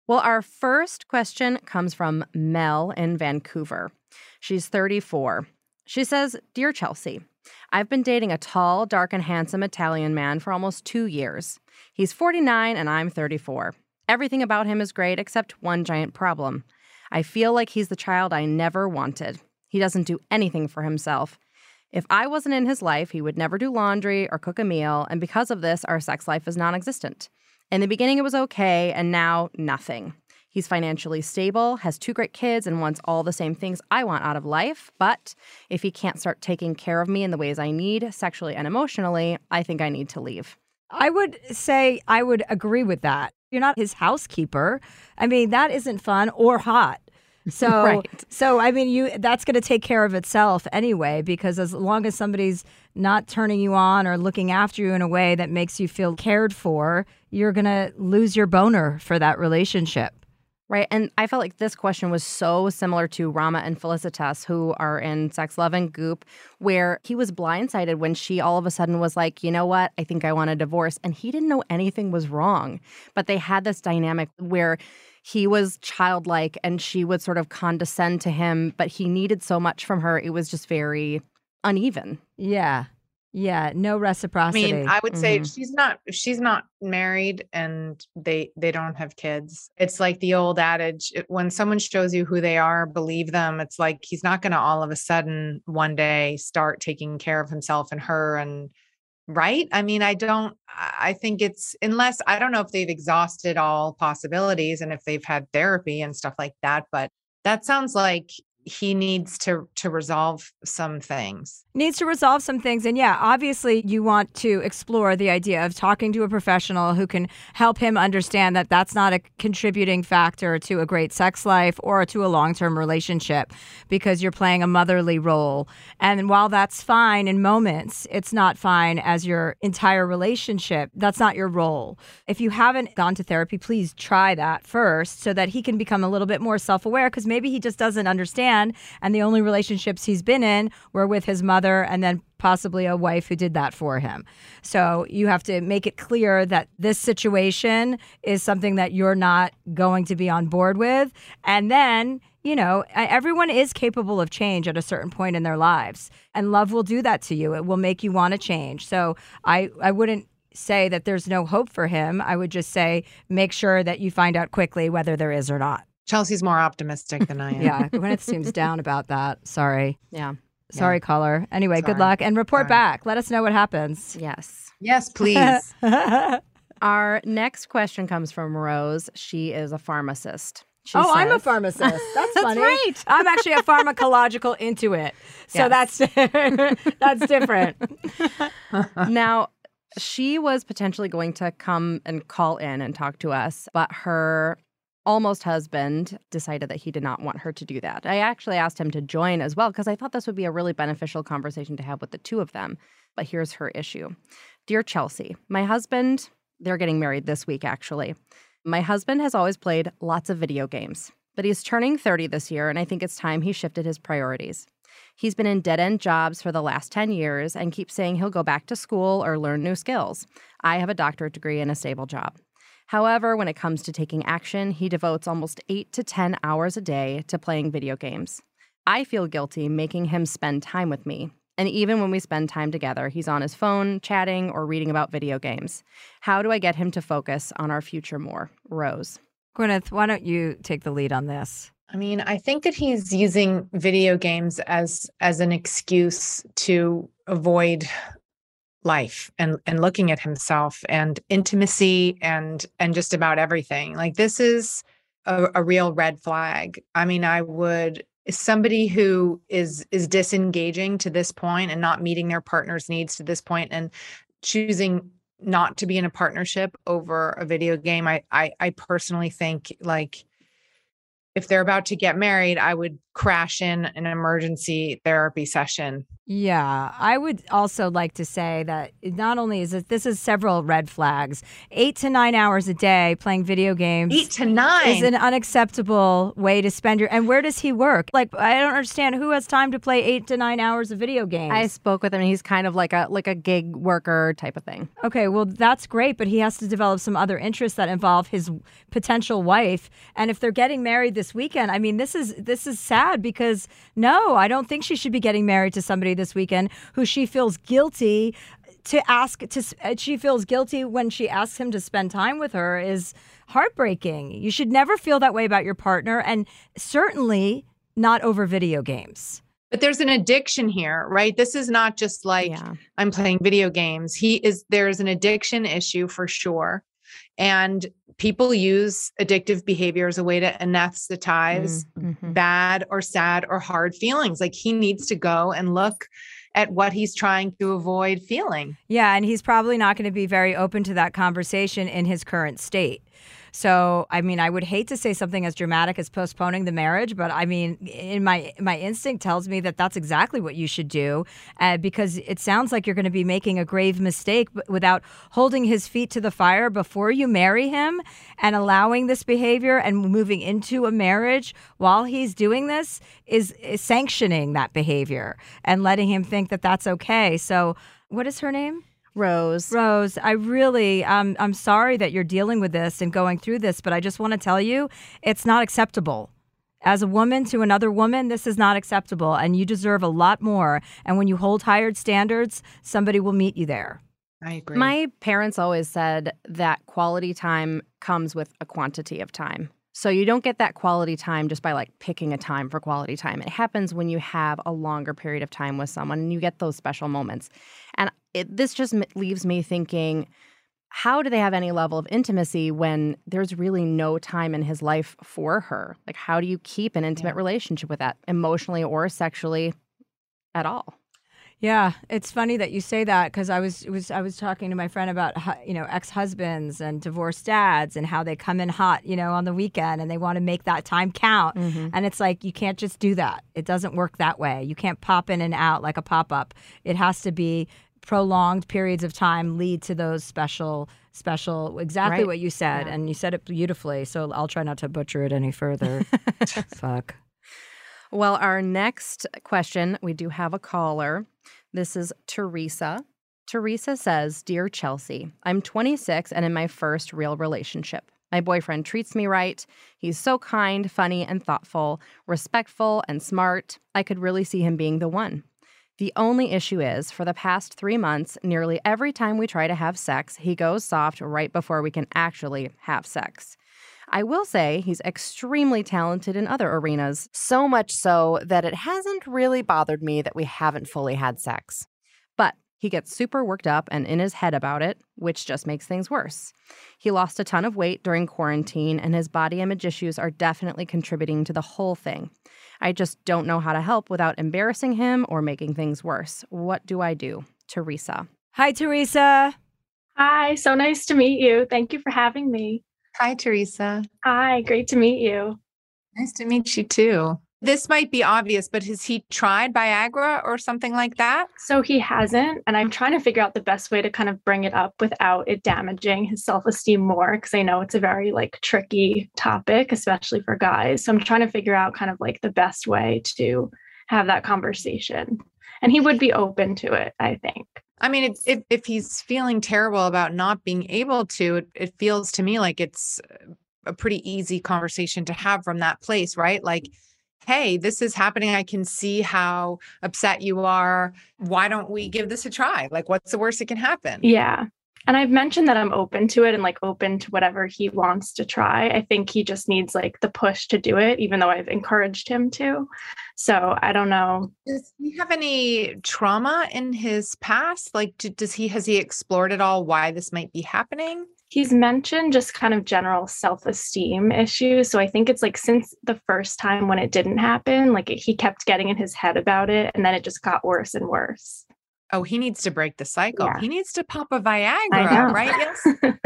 Well, our first question comes from Mel in Vancouver. She's thirty-four. She says, "Dear Chelsea, I've been dating a tall, dark, and handsome Italian man for almost two years. He's forty-nine and I'm thirty-four. Everything about him is great except one giant problem. I feel like he's the child I never wanted. He doesn't do anything for himself. If I wasn't in his life, he would never do laundry or cook a meal, and because of this, our sex life is non-existent. In the beginning, it was okay, and now, nothing. He's financially stable, has two great kids, and wants all the same things I want out of life. But if he can't start taking care of me in the ways I need, sexually and emotionally, I think I need to leave." I would say I would agree with that. You're not his housekeeper. I mean, that isn't fun or hot. So, Right. so I mean, you that's going to take care of itself anyway, because as long as somebody's not turning you on or looking after you in a way that makes you feel cared for, you're going to lose your boner for that relationship. Right. And I felt like this question was so similar to Rama and Felicitas, who are in Sex, Love, and Goop, where he was blindsided when she all of a sudden was like, you know what, I think I want a divorce. And he didn't know anything was wrong. But they had this dynamic where he was childlike and she would sort of condescend to him, but he needed so much from her. It was just very uneven. Yeah. Yeah. No I reciprocity. mean, I would say Mhm. if she's not if she's not married and they they don't have kids. It's like the old adage, it- when someone shows you who they are, believe them. It's like he's not going to all of a sudden one day start taking care of himself and her and right? I mean, I don't I I think it's unless I don't know if they've exhausted all possibilities and if they've had therapy and stuff like that, but that sounds like he needs to to resolve some things. Needs to resolve some things. And yeah, obviously you want to explore the idea of talking to a professional who can help him understand that that's not a contributing factor to a great sex life or to a long-term relationship, because you're playing a motherly role. And while that's fine in moments, it's not fine as your entire relationship. That's not your role. If you haven't gone to therapy, please try that first so that he can become a little bit more self-aware, because maybe he just doesn't understand. And the only relationships he's been in were with his mother and then possibly a wife who did that for him. So you have to make it clear that this situation is something that you're not going to be on board with. And then, you know, everyone is capable of change at a certain point in their lives. And love will do that to you. It will make you want to change. So I, I wouldn't say that there's no hope for him. I would just say make sure that you find out quickly whether there is or not. Chelsea's more optimistic than I am. Yeah, Gwyneth seems down about that. Sorry. Yeah. Sorry, Yeah. caller. Anyway, good Sorry. luck and report Sorry. back. Let us know what happens. Yes. Yes, please. Our next question comes from Rose. She is a pharmacist. She Oh, I'm a says- pharmacist. That's, That's funny. right. I'm actually a pharmacological intuit. So Yes. that's that's different. Now, she was potentially going to come and call in and talk to us, but her almost husband decided that he did not want her to do that. I actually asked him to join as well because I thought this would be a really beneficial conversation to have with the two of them. But here's her issue. Dear Chelsea, my husband, they're getting married this week, actually. My husband has always played lots of video games, but he's turning thirty this year, and I think it's time he shifted his priorities. He's been in dead-end jobs for the last ten years and keeps saying he'll go back to school or learn new skills. I have a doctorate degree and a stable job. However, when it comes to taking action, he devotes almost eight to ten hours a day to playing video games. I feel guilty making him spend time with me. And even when we spend time together, he's on his phone, chatting, or reading about video games. How do I get him to focus on our future more? Rose. Gwyneth, why don't you take the lead on this? I mean, I think that he's using video games as as an excuse to avoid life and and looking at himself and intimacy and and just about everything. Like this is a, a real red flag. I mean, I would somebody who is is disengaging to this point and not meeting their partner's needs to this point and choosing not to be in a partnership over a video game. I I, I personally think like if they're about to get married, I would crash in an emergency therapy session. Yeah, I would also like to say that not only is it, this is several red flags. Eight to nine hours a day playing video games. Eight to nine is an unacceptable way to spend your. And where does he work? Like, I don't understand who has time to play eight to nine hours of video games. I spoke with him, and he's kind of like a like a gig worker type of thing. Okay, well that's great, but he has to develop some other interests that involve his potential wife. And if they're getting married this weekend, I mean, this is this is sad because no, I don't think she should be getting married to somebody this weekend who she feels guilty to ask to she feels guilty when she asks him to spend time with her is heartbreaking. You should never feel that way about your partner, and certainly not over video games. But there's an addiction here, right? This is not just like Yeah. I'm playing video games. He is there's an addiction issue for sure. And people use addictive behavior as a way to anesthetize Mm-hmm. bad or sad or hard feelings. Like he needs to go and look at what he's trying to avoid feeling. Yeah, and he's probably not going to be very open to that conversation in his current state. So, I mean, I would hate to say something as dramatic as postponing the marriage, but I mean, in my my instinct tells me that that's exactly what you should do, uh, because it sounds like you're going to be making a grave mistake without holding his feet to the fire before you marry him and allowing this behavior and moving into a marriage while he's doing this is, is sanctioning that behavior and letting him think that that's okay. So, what is her name? Rose. Rose, I really, um, I'm sorry that you're dealing with this and going through this, but I just want to tell you, it's not acceptable. As a woman to another woman, this is not acceptable, and you deserve a lot more. And when you hold higher standards, somebody will meet you there. I agree. My parents always said that quality time comes with a quantity of time. So you don't get that quality time just by like picking a time for quality time. It happens when you have a longer period of time with someone and you get those special moments. And it, this just m- leaves me thinking, how do they have any level of intimacy when there's really no time in his life for her? Like, how do you keep an intimate Yeah. relationship with that emotionally or sexually at all? Yeah, it's funny that you say that because I was was I was talking to my friend about hu- you know ex-husbands and divorced dads and how they come in hot you know on the weekend and they want to make that time count, and it's like you can't just do that. It doesn't work that way. You can't pop in and out like a pop-up. It has to be prolonged periods of time lead to those special special exactly Right. what you said, Yeah. and you said it beautifully. So I'll try not to butcher it any further. Fuck. Well, our next question, we do have a caller. This is Teresa. Teresa says, Dear Chelsea, I'm twenty-six and in my first real relationship. My boyfriend treats me right. He's so kind, funny, and thoughtful, respectful, and smart. I could really see him being the one. The only issue is, for the past three months, nearly every time we try to have sex, he goes soft right before we can actually have sex. I will say he's extremely talented in other arenas. So much so that it hasn't really bothered me that we haven't fully had sex. But he gets super worked up and in his head about it, which just makes things worse. He lost a ton of weight during quarantine, and his body image issues are definitely contributing to the whole thing. I just don't know how to help without embarrassing him or making things worse. What do I do? Teresa. Hi, Teresa. Hi, so nice to meet you. Thank you for having me. Hi, Teresa. Hi, great to meet you. Nice to meet you too. This might be obvious, but has he tried Viagra or something like that? So he hasn't, and I'm trying to figure out the best way to kind of bring it up without it damaging his self-esteem more, because I know it's a very like tricky topic, especially for guys. So I'm trying to figure out kind of like the best way to have that conversation. And he would be open to it, I think. I mean, if, if, if he's feeling terrible about not being able to, it, it feels to me like it's a pretty easy conversation to have from that place, right? Like, hey, this is happening. I can see how upset you are. Why don't we give this a try? Like, what's the worst that can happen? Yeah. And I've mentioned that I'm open to it and like open to whatever he wants to try. I think he just needs like the push to do it, even though I've encouraged him to. So I don't know. Does he have any trauma in his past? Like, do, does he, has he explored at all why this might be happening? He's mentioned just kind of general self-esteem issues. So I think it's like since the first time when it didn't happen, like he kept getting in his head about it. And then it just got worse and worse. Oh, he needs to break the cycle. Yeah. He needs to pop a I Viagra, know. right? Yes.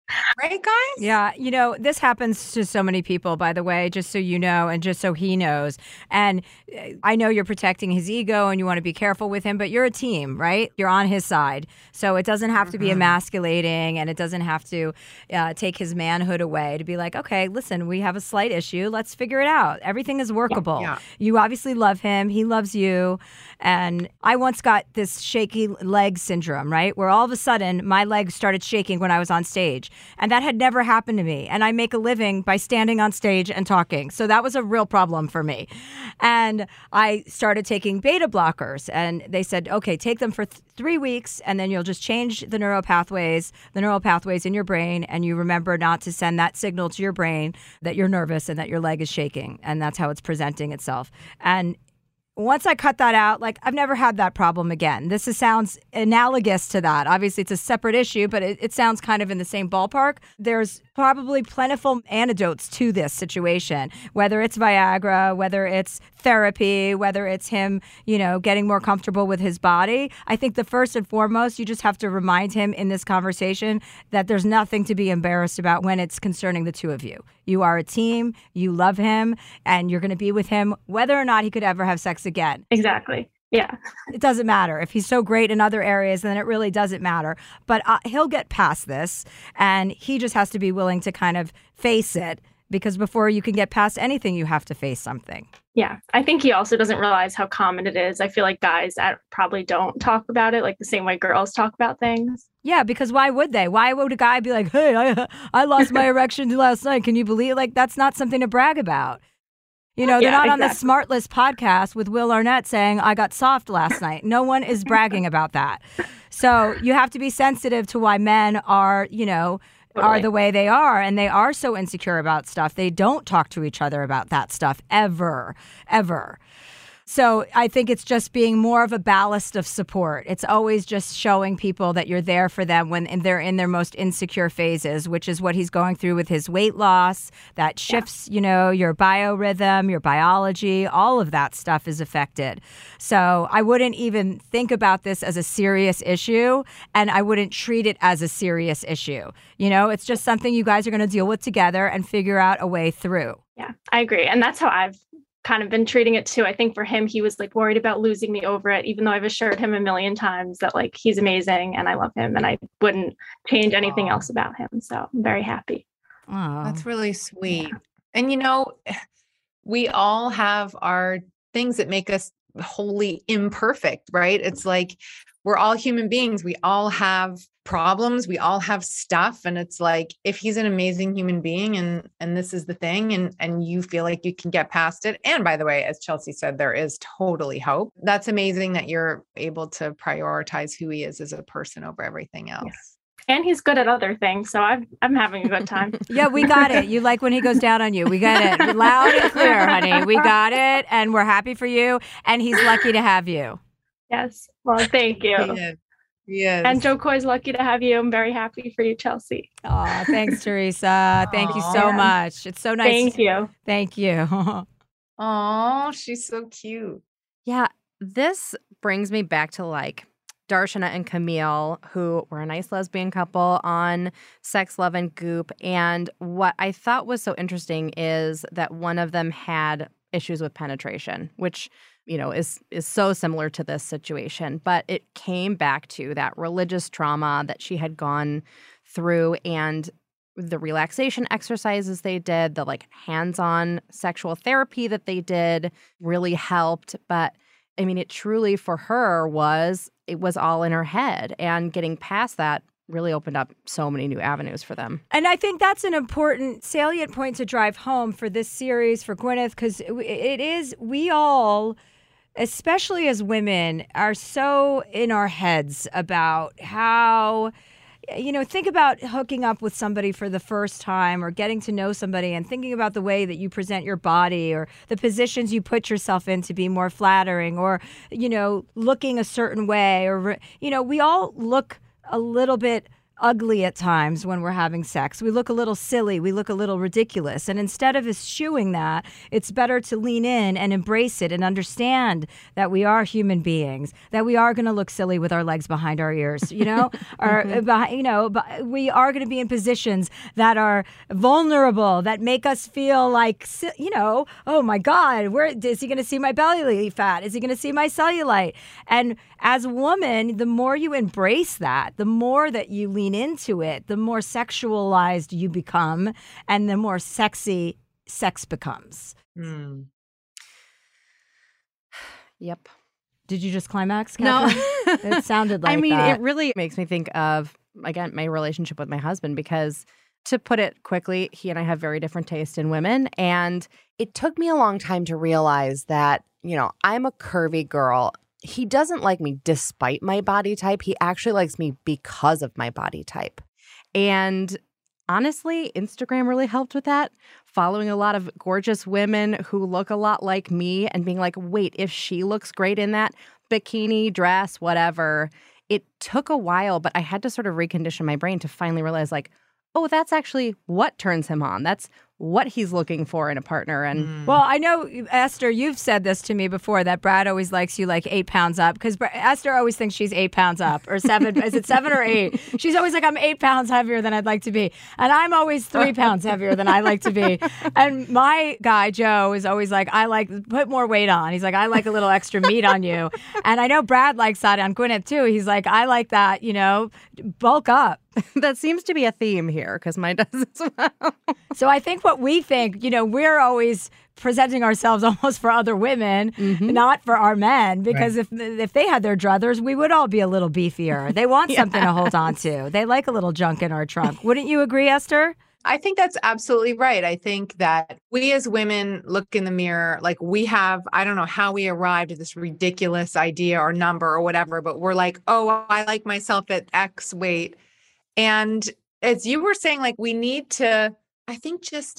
Right, guys? Yeah, you know, this happens to so many people, by the way, just so you know, and just so he knows. And I know you're protecting his ego and you want to be careful with him, but you're a team, right? You're on his side. So it doesn't have to be emasculating, and it doesn't have to uh, take his manhood away to be like, okay, listen, we have a slight issue. Let's figure it out. Everything is workable. Yeah. You obviously love him. He loves you. And I once got this shaky leg syndrome, right? Where all of a sudden my legs started shaking when I was on stage. And that had never happened to me. And I make a living by standing on stage and talking. So that was a real problem for me. And I started taking beta blockers. And they said, okay, take them for th- three weeks. And then you'll just change the neural pathways, the neural pathways in your brain. And you remember not to send that signal to your brain that you're nervous and that your leg is shaking. And that's how it's presenting itself. And once I cut that out, like, I've never had that problem again. This is, sounds analogous to that. Obviously, it's a separate issue, but it, it sounds kind of in the same ballpark. There's probably plentiful antidotes to this situation, whether it's Viagra, whether it's therapy, whether it's him, you know, getting more comfortable with his body. I think the first and foremost, you just have to remind him in this conversation that there's nothing to be embarrassed about when it's concerning the two of you. You are a team, you love him, and you're going to be with him whether or not he could ever have sex again. Exactly. Yeah. It doesn't matter. If he's so great in other areas, then it really doesn't matter. But uh, he'll get past this, and he just has to be willing to kind of face it, because before you can get past anything, you have to face something. Yeah. I think he also doesn't realize how common it is. I feel like guys that probably don't talk about it like the same way girls talk about things. Yeah, because why would they? Why would a guy be like, hey, I, I lost my erection last night. Can you believe it? Like, that's not something to brag about. You know, they're Yeah, not on the exactly. Smartless podcast with Will Arnett saying, I got soft last night. No one is bragging about that. So you have to be sensitive to why men are, you know, are Totally. the way they are. And they are so insecure about stuff. They don't talk to each other about that stuff ever, ever. So I think it's just being more of a ballast of support. It's always just showing people that you're there for them when they're in their most insecure phases, which is what he's going through with his weight loss. That shifts, you know, your biorhythm, your biology, all of that stuff is affected. So I wouldn't even think about this as a serious issue, and I wouldn't treat it as a serious issue. You know, it's just something you guys are going to deal with together and figure out a way through. Yeah, I agree. And that's how I've kind of been treating it too. I think for him, he was like worried about losing me over it, even though I've assured him a million times that like he's amazing and I love him and I wouldn't change anything else about him. So I'm very happy. Oh. That's really sweet. And you know, we all have our things that make us wholly imperfect, right? It's like we're all human beings. We all have problems. We all have stuff. And it's like, if he's an amazing human being and and this is the thing, and and you feel like you can get past it. And by the way, as Chelsea said, there is totally hope. That's amazing that you're able to prioritize who he is as a person over everything else. Yes. And he's good at other things. So I've, I'm having a good time. Yeah, we got it. You like when he goes down on you. We got it. Loud and clear, honey. We got it. And we're happy for you. And he's lucky to have you. Yes. Well, thank you. He is. He is. And Joe Coy's lucky to have you. I'm very happy for you, Chelsea. Oh, thanks, Teresa. Thank you so Aw. much. It's so nice. Thank you. Thank you. Oh, she's so cute. Yeah, this brings me back to like Darshana and Camille, who were a nice lesbian couple on Sex, Love, and Goop. And what I thought was so interesting is that one of them had issues with penetration, which, you know, is is so similar to this situation. But it came back to that religious trauma that she had gone through, and the relaxation exercises they did, the like hands-on sexual therapy that they did really helped. But I mean, it truly for her was, it was all in her head, and getting past that really opened up so many new avenues for them. And I think that's an important salient point to drive home for this series, for Gwyneth, because it is, we all, especially as women, are so in our heads about how, you know, think about hooking up with somebody for the first time or getting to know somebody and thinking about the way that you present your body or the positions you put yourself in to be more flattering, or, you know, looking a certain way, or, you know, we all look a little bit ugly at times when we're having sex. We look a little silly. We look a little ridiculous. And instead of eschewing that, it's better to lean in and embrace it and understand that we are human beings, that we are going to look silly with our legs behind our ears, you know, or, you know, we are going to be in positions that are vulnerable, that make us feel like, you know, oh my God, where is he going to see my belly fat? Is he going to see my cellulite? And as a woman, the more you embrace that, the more that you lean into it, the more sexualized you become and the more sexy sex becomes. Mm. Yep. Did you just climax, Catherine? No. It sounded like I mean, that. It really makes me think of, again, my relationship with my husband, because to put it quickly, he and I have very different taste in women. And it took me a long time to realize that, you know, I'm a curvy girl. He doesn't like me despite my body type. He actually likes me because of my body type. And honestly, Instagram really helped with that. Following a lot of gorgeous women who look a lot like me and being like, wait, if she looks great in that bikini, dress, whatever. It took a while, but I had to sort of recondition my brain to finally realize, like, oh, that's actually what turns him on. That's what he's looking for in a partner. And mm. Well, I know, Esther, you've said this to me before, that Brad always likes you like eight pounds up, because Esther always thinks she's eight pounds up or seven. Is it seven or eight? She's always like, I'm eight pounds heavier than I'd like to be. And I'm always three pounds heavier than I like to be. And my guy, Joe, is always like, I like, put more weight on. He's like, I like a little extra meat on you. And I know Brad likes that on Gwyneth too. He's like, I like that, you know, bulk up. That seems to be a theme here, because mine does as well. So I think what we think, you know, we're always presenting ourselves almost for other women, mm-hmm. not for our men, because right. if if they had their druthers, we would all be a little beefier. They want yeah. something to hold on to. They like a little junk in our trunk. Wouldn't you agree, Esther? I think that's absolutely right. I think that we as women look in the mirror, like we have, I don't know how we arrived at this ridiculous idea or number or whatever, but we're like, oh, I like myself at X weight. And as you were saying, like, we need to, I think, just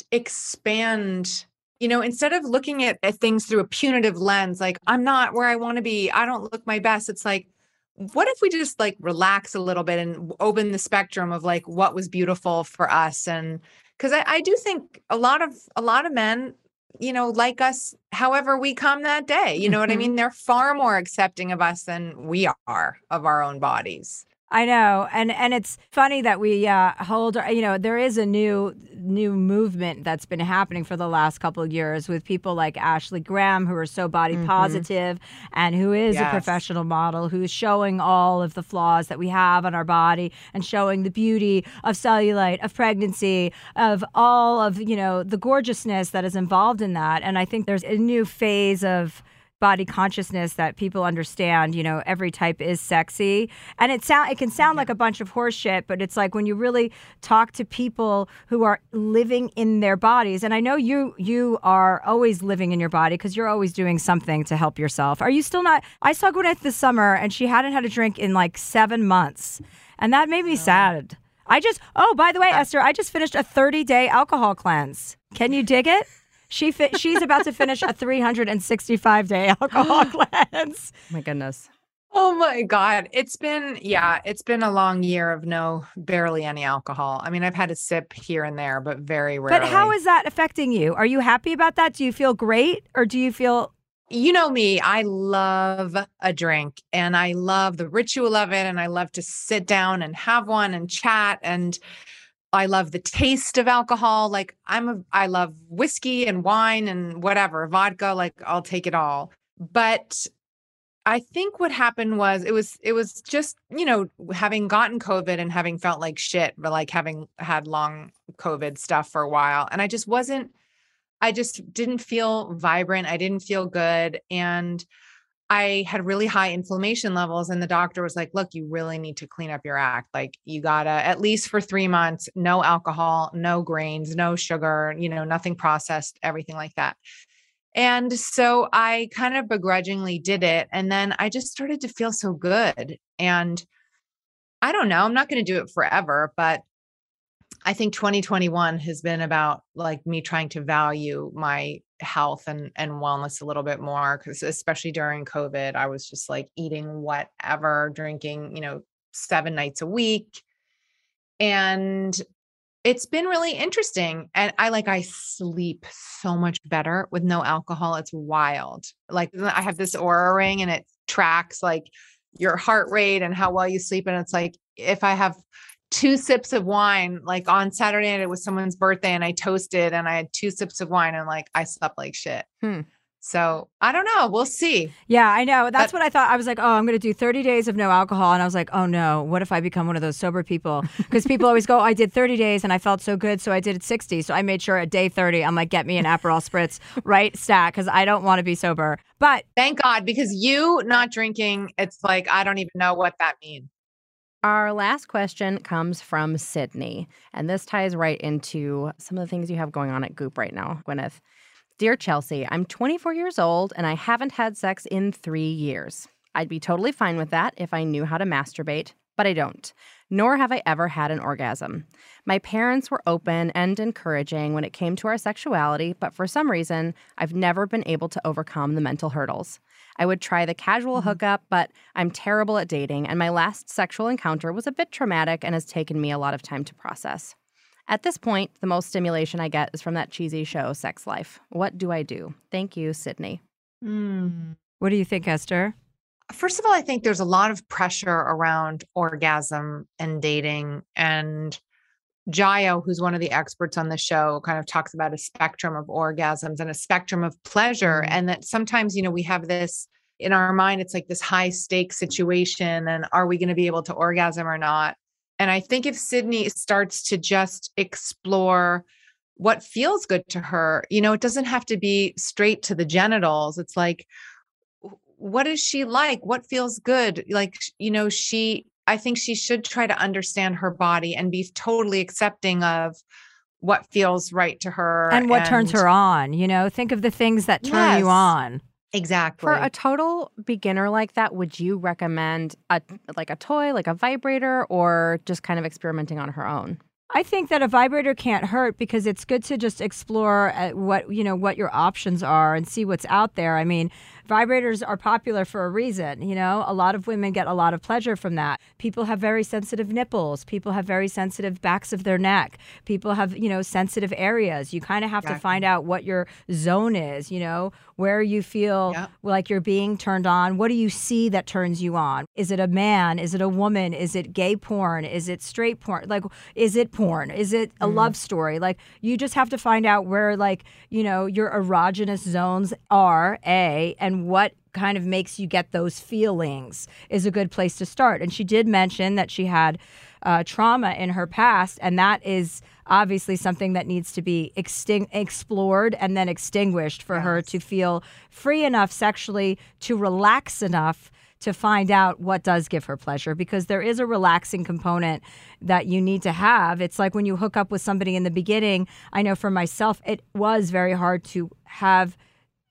expand, you know, instead of looking at, at things through a punitive lens, like, I'm not where I want to be, I don't look my best. It's like, what if we just like relax a little bit and open the spectrum of like what was beautiful for us? And because I, I do think a lot of a lot of men, you know, like us, however we come that day, you know mm-hmm. what I mean? They're far more accepting of us than we are of our own bodies. I know. And and it's funny that we uh, hold, you know, there is a new new movement that's been happening for the last couple of years with people like Ashley Graham, who are so body mm-hmm. positive and who is yes. a professional model, who's showing all of the flaws that we have on our body and showing the beauty of cellulite, of pregnancy, of all of, you know, the gorgeousness that is involved in that. And I think there's a new phase of body consciousness that people understand, you know, every type is sexy. And it sound it can sound yeah. like a bunch of horse shit, but it's like when you really talk to people who are living in their bodies. And I know you you are always living in your body because you're always doing something to help yourself. Are you still not? I saw Gwyneth this summer and she hadn't had a drink in like seven months. And that made me oh. sad. I just, oh, by the way, Esther, I just finished a thirty-day alcohol cleanse. Can you dig it? She fi- she's about to finish a three hundred sixty-five day alcohol cleanse. My goodness. Oh my God. It's been, yeah, it's been a long year of no, barely any alcohol. I mean, I've had a sip here and there, but very rarely. But how is that affecting you? Are you happy about that? Do you feel great or do you feel... You know me, I love a drink and I love the ritual of it. And I love to sit down and have one and chat, and I love the taste of alcohol. Like I'm a, I love whiskey and wine and whatever, vodka, like I'll take it all. But I think what happened was it was, it was just, you know, having gotten COVID and having felt like shit, but like having had long COVID stuff for a while. And I just wasn't, I just didn't feel vibrant. I didn't feel good. And I had really high inflammation levels, and the doctor was like, look, you really need to clean up your act. Like you gotta, at least for three months, no alcohol, no grains, no sugar, you know, nothing processed, everything like that. And so I kind of begrudgingly did it. And then I just started to feel so good. And I don't know, I'm not going to do it forever, but I think twenty twenty-one has been about like me trying to value my health and, and wellness a little bit more. Cause especially during COVID, I was just like eating whatever, drinking, you know, seven nights a week. And it's been really interesting. And I like, I sleep so much better with no alcohol. It's wild. Like I have this Oura ring and it tracks like your heart rate and how well you sleep. And it's like, if I have two sips of wine, like on Saturday night, it was someone's birthday and I toasted and I had two sips of wine and like, I slept like shit. Hmm. So I don't know. We'll see. Yeah, I know. That's but, what I thought. I was like, oh, I'm going to do thirty days of no alcohol. And I was like, oh no, what if I become one of those sober people? Because people always go, I did thirty days and I felt so good. So I did it sixty. So I made sure at day thirty, I'm like, get me an Aperol Spritz right stat because I don't want to be sober. But thank God, because you not drinking, it's like, I don't even know what that means. Our last question comes from Sydney. And this ties right into some of the things you have going on at Goop right now, Gwyneth. Dear Chelsea, I'm twenty-four years old and I haven't had sex in three years. I'd be totally fine with that if I knew how to masturbate, but I don't. Nor have I ever had an orgasm. My parents were open and encouraging when it came to our sexuality, but for some reason, I've never been able to overcome the mental hurdles. I would try the casual mm-hmm. hookup, but I'm terrible at dating, and my last sexual encounter was a bit traumatic and has taken me a lot of time to process. At this point, the most stimulation I get is from that cheesy show, Sex Life. What do I do? Thank you, Sydney. Mm. What do you think, Esther? First of all, I think there's a lot of pressure around orgasm and dating. And Jayo, who's one of the experts on the show, kind of talks about a spectrum of orgasms and a spectrum of pleasure. Mm. And that sometimes, you know, we have this in our mind, it's like this high stakes situation. And are we going to be able to orgasm or not? And I think if Sydney starts to just explore what feels good to her, you know, it doesn't have to be straight to the genitals. It's like, what is she like? What feels good? Like, you know, she, I think she should try to understand her body and be totally accepting of what feels right to her. And what and, turns her on, you know, think of the things that turn yes. you on. Exactly. For a total beginner like that, would you recommend a like a toy, like a vibrator, or just kind of experimenting on her own? I think that a vibrator can't hurt because it's good to just explore what, you know, what your options are and see what's out there. I mean, vibrators are popular for a reason. You know, a lot of women get a lot of pleasure from that. People have very sensitive nipples. People have very sensitive backs of their neck. People have, you know, sensitive areas. You kind of have exactly. to find out what your zone is, you know, where you feel yeah. like you're being turned on. What do you see that turns you on? Is it a man? Is it a woman? Is it gay porn? Is it straight porn? Like, is it porn? Is it a mm. love story? Like, you just have to find out where, like, you know, your erogenous zones are, A, and what kind of makes you get those feelings is a good place to start. And she did mention that she had uh, trauma in her past, and that is obviously something that needs to be exting- explored and then extinguished for yes. her to feel free enough sexually, to relax enough to find out what does give her pleasure, because there is a relaxing component that you need to have. It's like when you hook up with somebody in the beginning. I know for myself, it was very hard to have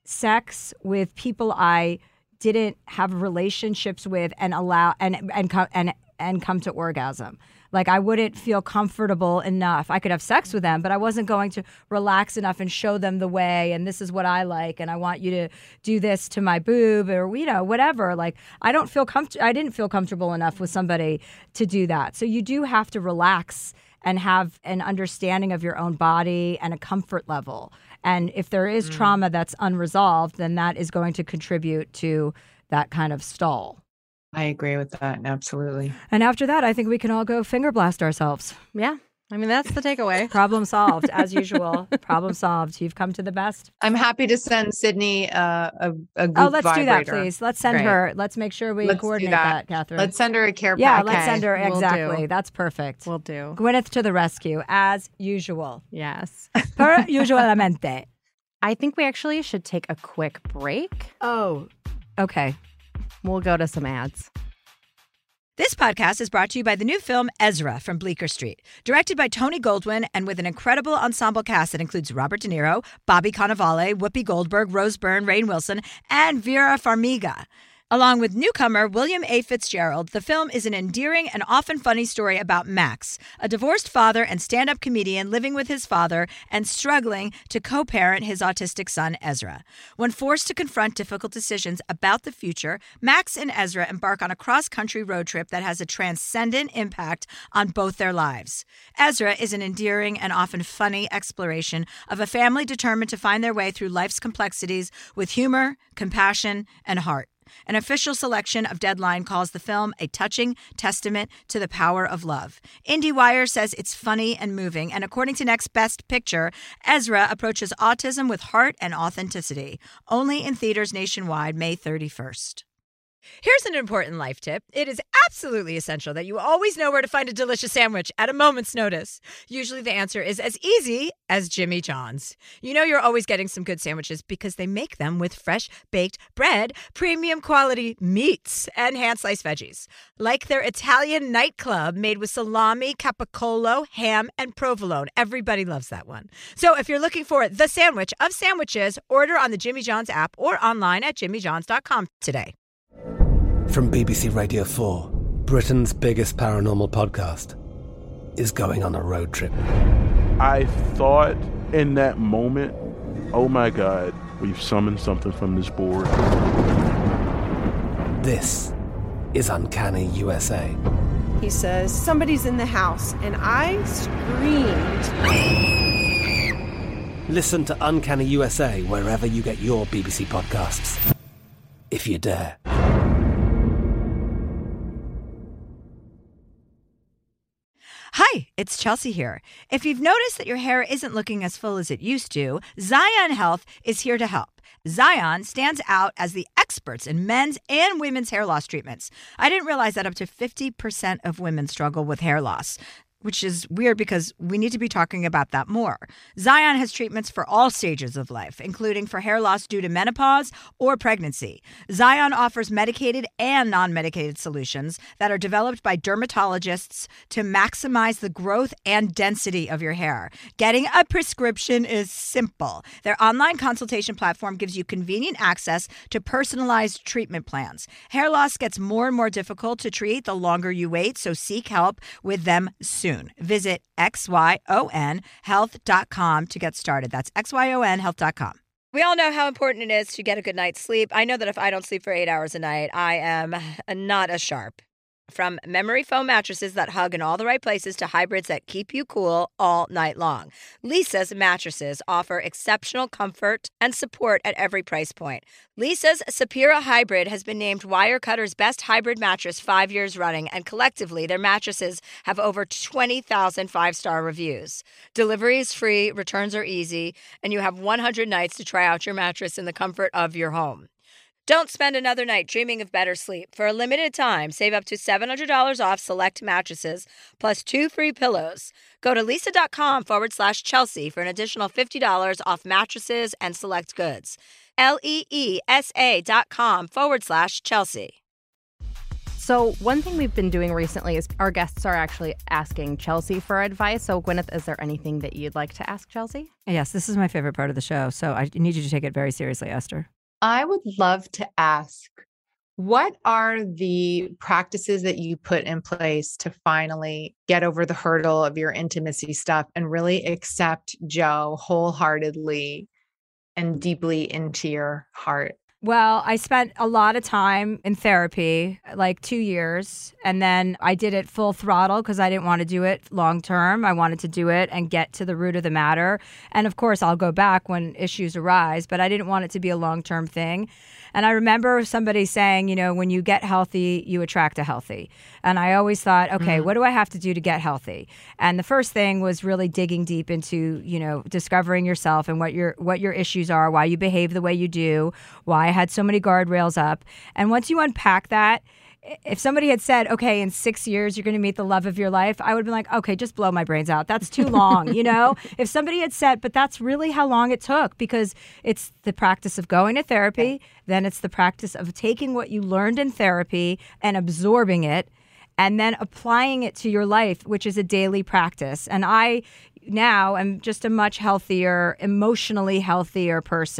sex with people I didn't have relationships with and allow and and and and come to orgasm. Like, I wouldn't feel comfortable enough. I could have sex with them, but I wasn't going to relax enough and show them the way, and this is what I like, and I want you to do this to my boob, or, you know, whatever. Like, I don't feel comfort- I didn't feel comfortable enough with somebody to do that. So you do have to relax and have an understanding of your own body and a comfort level. And if there is mm. trauma that's unresolved, then that is going to contribute to that kind of stall. I agree with that. Absolutely. And after that, I think we can all go finger blast ourselves. Yeah. I mean, that's the takeaway. Problem solved, as usual. Problem solved. You've come to the best. I'm happy to send Sydney uh, a, a Goop Oh, let's vibrator. do that, please. Let's send Great. her. Let's make sure we let's coordinate that. that, Catherine. Let's send her a care yeah, package. Yeah, let's send her. We'll Exactly. do. That's perfect. We'll do. Gwyneth to the rescue, as usual. Yes. Per usualmente. I think we actually should take a quick break. Oh, okay. We'll go to some ads. This podcast is brought to you by the new film Ezra from Bleecker Street, directed by Tony Goldwyn and with an incredible ensemble cast that includes Robert De Niro, Bobby Cannavale, Whoopi Goldberg, Rose Byrne, Rainn Wilson, and Vera Farmiga. Along with newcomer William A. Fitzgerald, the film is an endearing and often funny story about Max, a divorced father and stand-up comedian living with his father and struggling to co-parent his autistic son, Ezra. When forced to confront difficult decisions about the future, Max and Ezra embark on a cross-country road trip that has a transcendent impact on both their lives. Ezra is an endearing and often funny exploration of a family determined to find their way through life's complexities with humor, compassion, and heart. An official selection of Deadline calls the film a touching testament to the power of love. IndieWire says it's funny and moving, and according to Next Best Picture, Ezra approaches autism with heart and authenticity. Only in theaters nationwide, May thirty-first. Here's an important life tip. It is absolutely essential that you always know where to find a delicious sandwich at a moment's notice. Usually the answer is as easy as Jimmy John's. You know you're always getting some good sandwiches because they make them with fresh baked bread, premium quality meats, and hand-sliced veggies. Like their Italian nightclub made with salami, capicola, ham, and provolone. Everybody loves that one. So if you're looking for the sandwich of sandwiches, order on the Jimmy John's app or online at jimmy johns dot com today. From B B C Radio four, Britain's biggest paranormal podcast is going on a road trip. I thought in that moment, oh my God, we've summoned something from this board. This is Uncanny U S A. He says, somebody's in the house, and I screamed. Listen to Uncanny U S A wherever you get your B B C podcasts, if you dare. Hi, it's Chelsea here. If you've noticed that your hair isn't looking as full as it used to, Zion Health is here to help. Zion stands out as the experts in men's and women's hair loss treatments. I didn't realize that up to fifty percent of women struggle with hair loss, which is weird because we need to be talking about that more. Zion has treatments for all stages of life, including for hair loss due to menopause or pregnancy. Zion offers medicated and non-medicated solutions that are developed by dermatologists to maximize the growth and density of your hair. Getting a prescription is simple. Their online consultation platform gives you convenient access to personalized treatment plans. Hair loss gets more and more difficult to treat the longer you wait, so seek help with them soon. Visit X Y O N health dot com to get started. That's X Y O N health dot com. We all know how important it is to get a good night's sleep. I know that if I don't sleep for eight hours a night, I am not as sharp. From memory foam mattresses that hug in all the right places to hybrids that keep you cool all night long, Lisa's mattresses offer exceptional comfort and support at every price point. Lisa's Sapira Hybrid has been named Wirecutter's best hybrid mattress five years running, and collectively, their mattresses have over twenty thousand five-star reviews. Delivery is free, returns are easy, and you have one hundred nights to try out your mattress in the comfort of your home. Don't spend another night dreaming of better sleep. For a limited time, save up to seven hundred dollars off select mattresses, plus two free pillows. Go to lisa.com forward slash Chelsea for an additional fifty dollars off mattresses and select goods. L-E-E-S-A dot com forward slash Chelsea. So one thing we've been doing recently is our guests are actually asking Chelsea for advice. So Gwyneth, is there anything that you'd like to ask Chelsea? Yes, this is my favorite part of the show, so I need you to take it very seriously, Esther. I would love to ask, what are the practices that you put in place to finally get over the hurdle of your intimacy stuff and really accept Joe wholeheartedly and deeply into your heart? Well, I spent a lot of time in therapy, like two years, and then I did it full throttle because I didn't want to do it long term. I wanted to do it and get to the root of the matter. And of course, I'll go back when issues arise, but I didn't want it to be a long-term thing. And I remember somebody saying, you know, when you get healthy, you attract a healthy. And I always thought, okay, mm-hmm. what do I have to do to get healthy? And the first thing was really digging deep into, you know, discovering yourself and what your what your issues are, why you behave the way you do, why I had so many guardrails up. And once you unpack that, if somebody had said, okay, in six years, you're going to meet the love of your life, I would have been like, okay, just blow my brains out. That's too long, you know? If somebody had said, but that's really how long it took, because it's the practice of going to therapy, then it's the practice of taking what you learned in therapy and absorbing it, and then applying it to your life, which is a daily practice. And I now am just a much healthier, emotionally healthier person.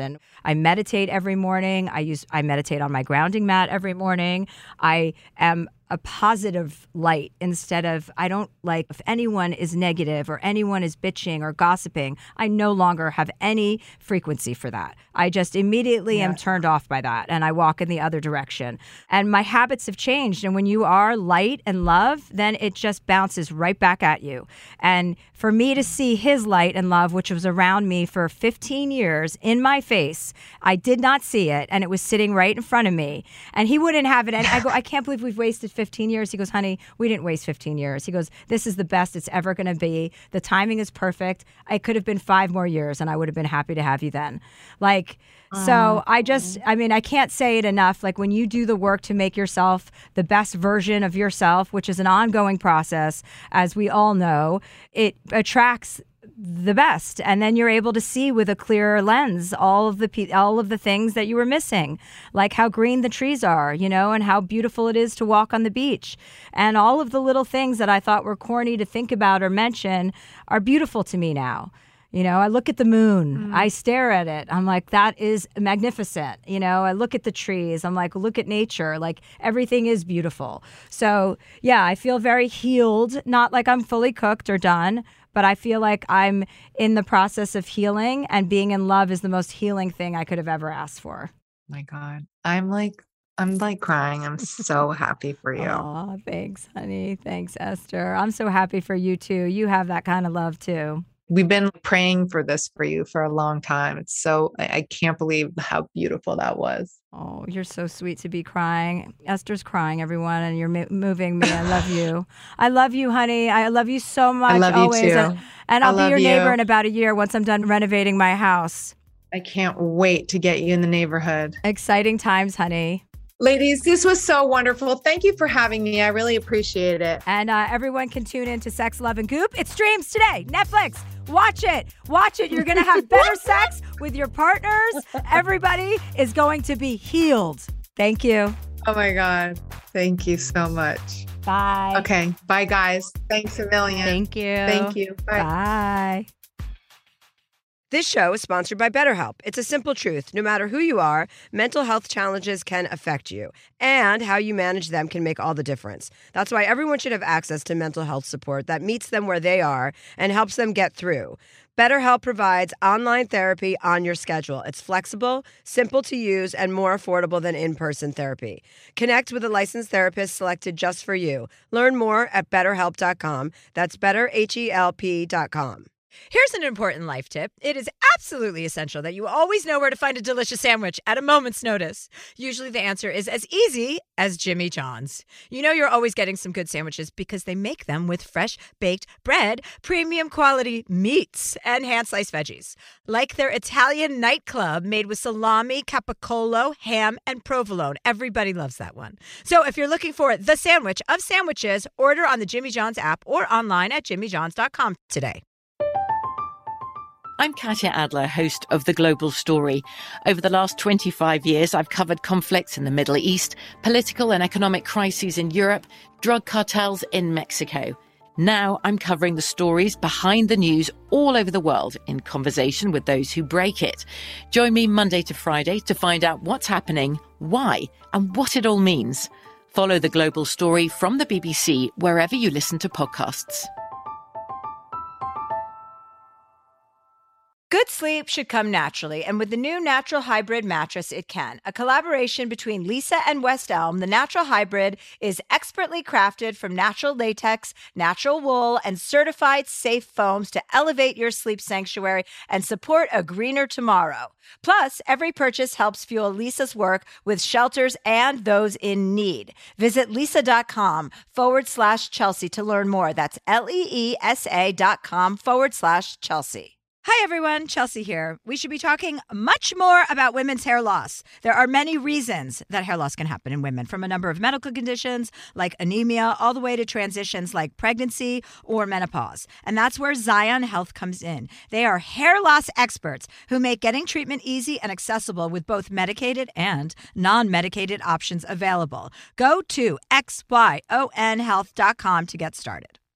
I meditate every morning. I use I meditate on my grounding mat every morning. I am a positive light instead of, I don't like, if anyone is negative or anyone is bitching or gossiping, I no longer have any frequency for that. I just immediately yeah. am turned off by that and I walk in the other direction. And my habits have changed. And when you are light and love, then it just bounces right back at you. And for me to see his light and love, which was around me for fifteen years in my face, I did not see it. And it was sitting right in front of me. And he wouldn't have it. And I go, I can't believe we've wasted fifteen years. He goes, honey, we didn't waste fifteen years. He goes, this is the best it's ever going to be. The timing is perfect. It could have been five more years and I would have been happy to have you then. Like, so I just, I mean, I can't say it enough. Like when you do the work to make yourself the best version of yourself, which is an ongoing process, as we all know, it attracts the best, and then you're able to see with a clearer lens all of the pe- all of the things that you were missing, like how green the trees are, you know, and how beautiful it is to walk on the beach, and all of the little things that I thought were corny to think about or mention are beautiful to me now. You know, I look at the moon, mm. I stare at it. I'm like, that is magnificent. You know, I look at the trees. I'm like, look at nature. Like everything is beautiful. So yeah, I feel very healed, not like I'm fully cooked or done, but I feel like I'm in the process of healing, and being in love is the most healing thing I could have ever asked for. My God. I'm like, I'm like crying. I'm so happy for you. Oh, thanks, honey. Thanks, Esther. I'm so happy for you too. You have that kind of love too. We've been praying for this for you for a long time. It's so, I, I can't believe how beautiful that was. Oh, you're so sweet to be crying. Esther's crying, everyone, and you're mo- moving me. I love you. I love you, honey. I love you so much. I love always. you too. And, and I'll I be your you. neighbor in about a year once I'm done renovating my house. I can't wait to get you in the neighborhood. Exciting times, honey. Ladies, this was so wonderful. Thank you for having me. I really appreciate it. And uh, everyone can tune in to Sex, Love, and Goop. It streams today. Netflix. Watch it. Watch it. You're going to have better sex with your partners. Everybody is going to be healed. Thank you. Oh, my God. Thank you so much. Bye. Okay. Bye, guys. Thanks a million. Thank you. Thank you. Bye. Bye. This show is sponsored by BetterHelp. It's a simple truth. No matter who you are, mental health challenges can affect you, and how you manage them can make all the difference. That's why everyone should have access to mental health support that meets them where they are and helps them get through. BetterHelp provides online therapy on your schedule. It's flexible, simple to use, and more affordable than in-person therapy. Connect with a licensed therapist selected just for you. Learn more at better help dot com. That's better help dot com. Here's an important life tip. It is absolutely essential that you always know where to find a delicious sandwich at a moment's notice. Usually the answer is as easy as Jimmy John's. You know you're always getting some good sandwiches because they make them with fresh baked bread, premium quality meats, and hand-sliced veggies. Like their Italian nightclub made with salami, capicola, ham, and provolone. Everybody loves that one. So if you're looking for the sandwich of sandwiches, order on the Jimmy John's app or online at jimmy johns dot com today. I'm Katya Adler, host of The Global Story. Over the last twenty-five years, I've covered conflicts in the Middle East, political and economic crises in Europe, drug cartels in Mexico. Now I'm covering the stories behind the news all over the world in conversation with those who break it. Join me Monday to Friday to find out what's happening, why, and what it all means. Follow The Global Story from the B B C wherever you listen to podcasts. Good sleep should come naturally, and with the new Natural Hybrid mattress, it can. A collaboration between Leesa and West Elm, the Natural Hybrid is expertly crafted from natural latex, natural wool, and certified safe foams to elevate your sleep sanctuary and support a greener tomorrow. Plus, every purchase helps fuel Leesa's work with shelters and those in need. Visit leesa.com forward slash Chelsea to learn more. That's L-E-E-S-A dot com forward slash Chelsea. Hi, everyone. Chelsea here. We should be talking much more about women's hair loss. There are many reasons that hair loss can happen in women, from a number of medical conditions like anemia all the way to transitions like pregnancy or menopause. And that's where Zion Health comes in. They are hair loss experts who make getting treatment easy and accessible with both medicated and non-medicated options available. Go to X Y O N health dot com to get started.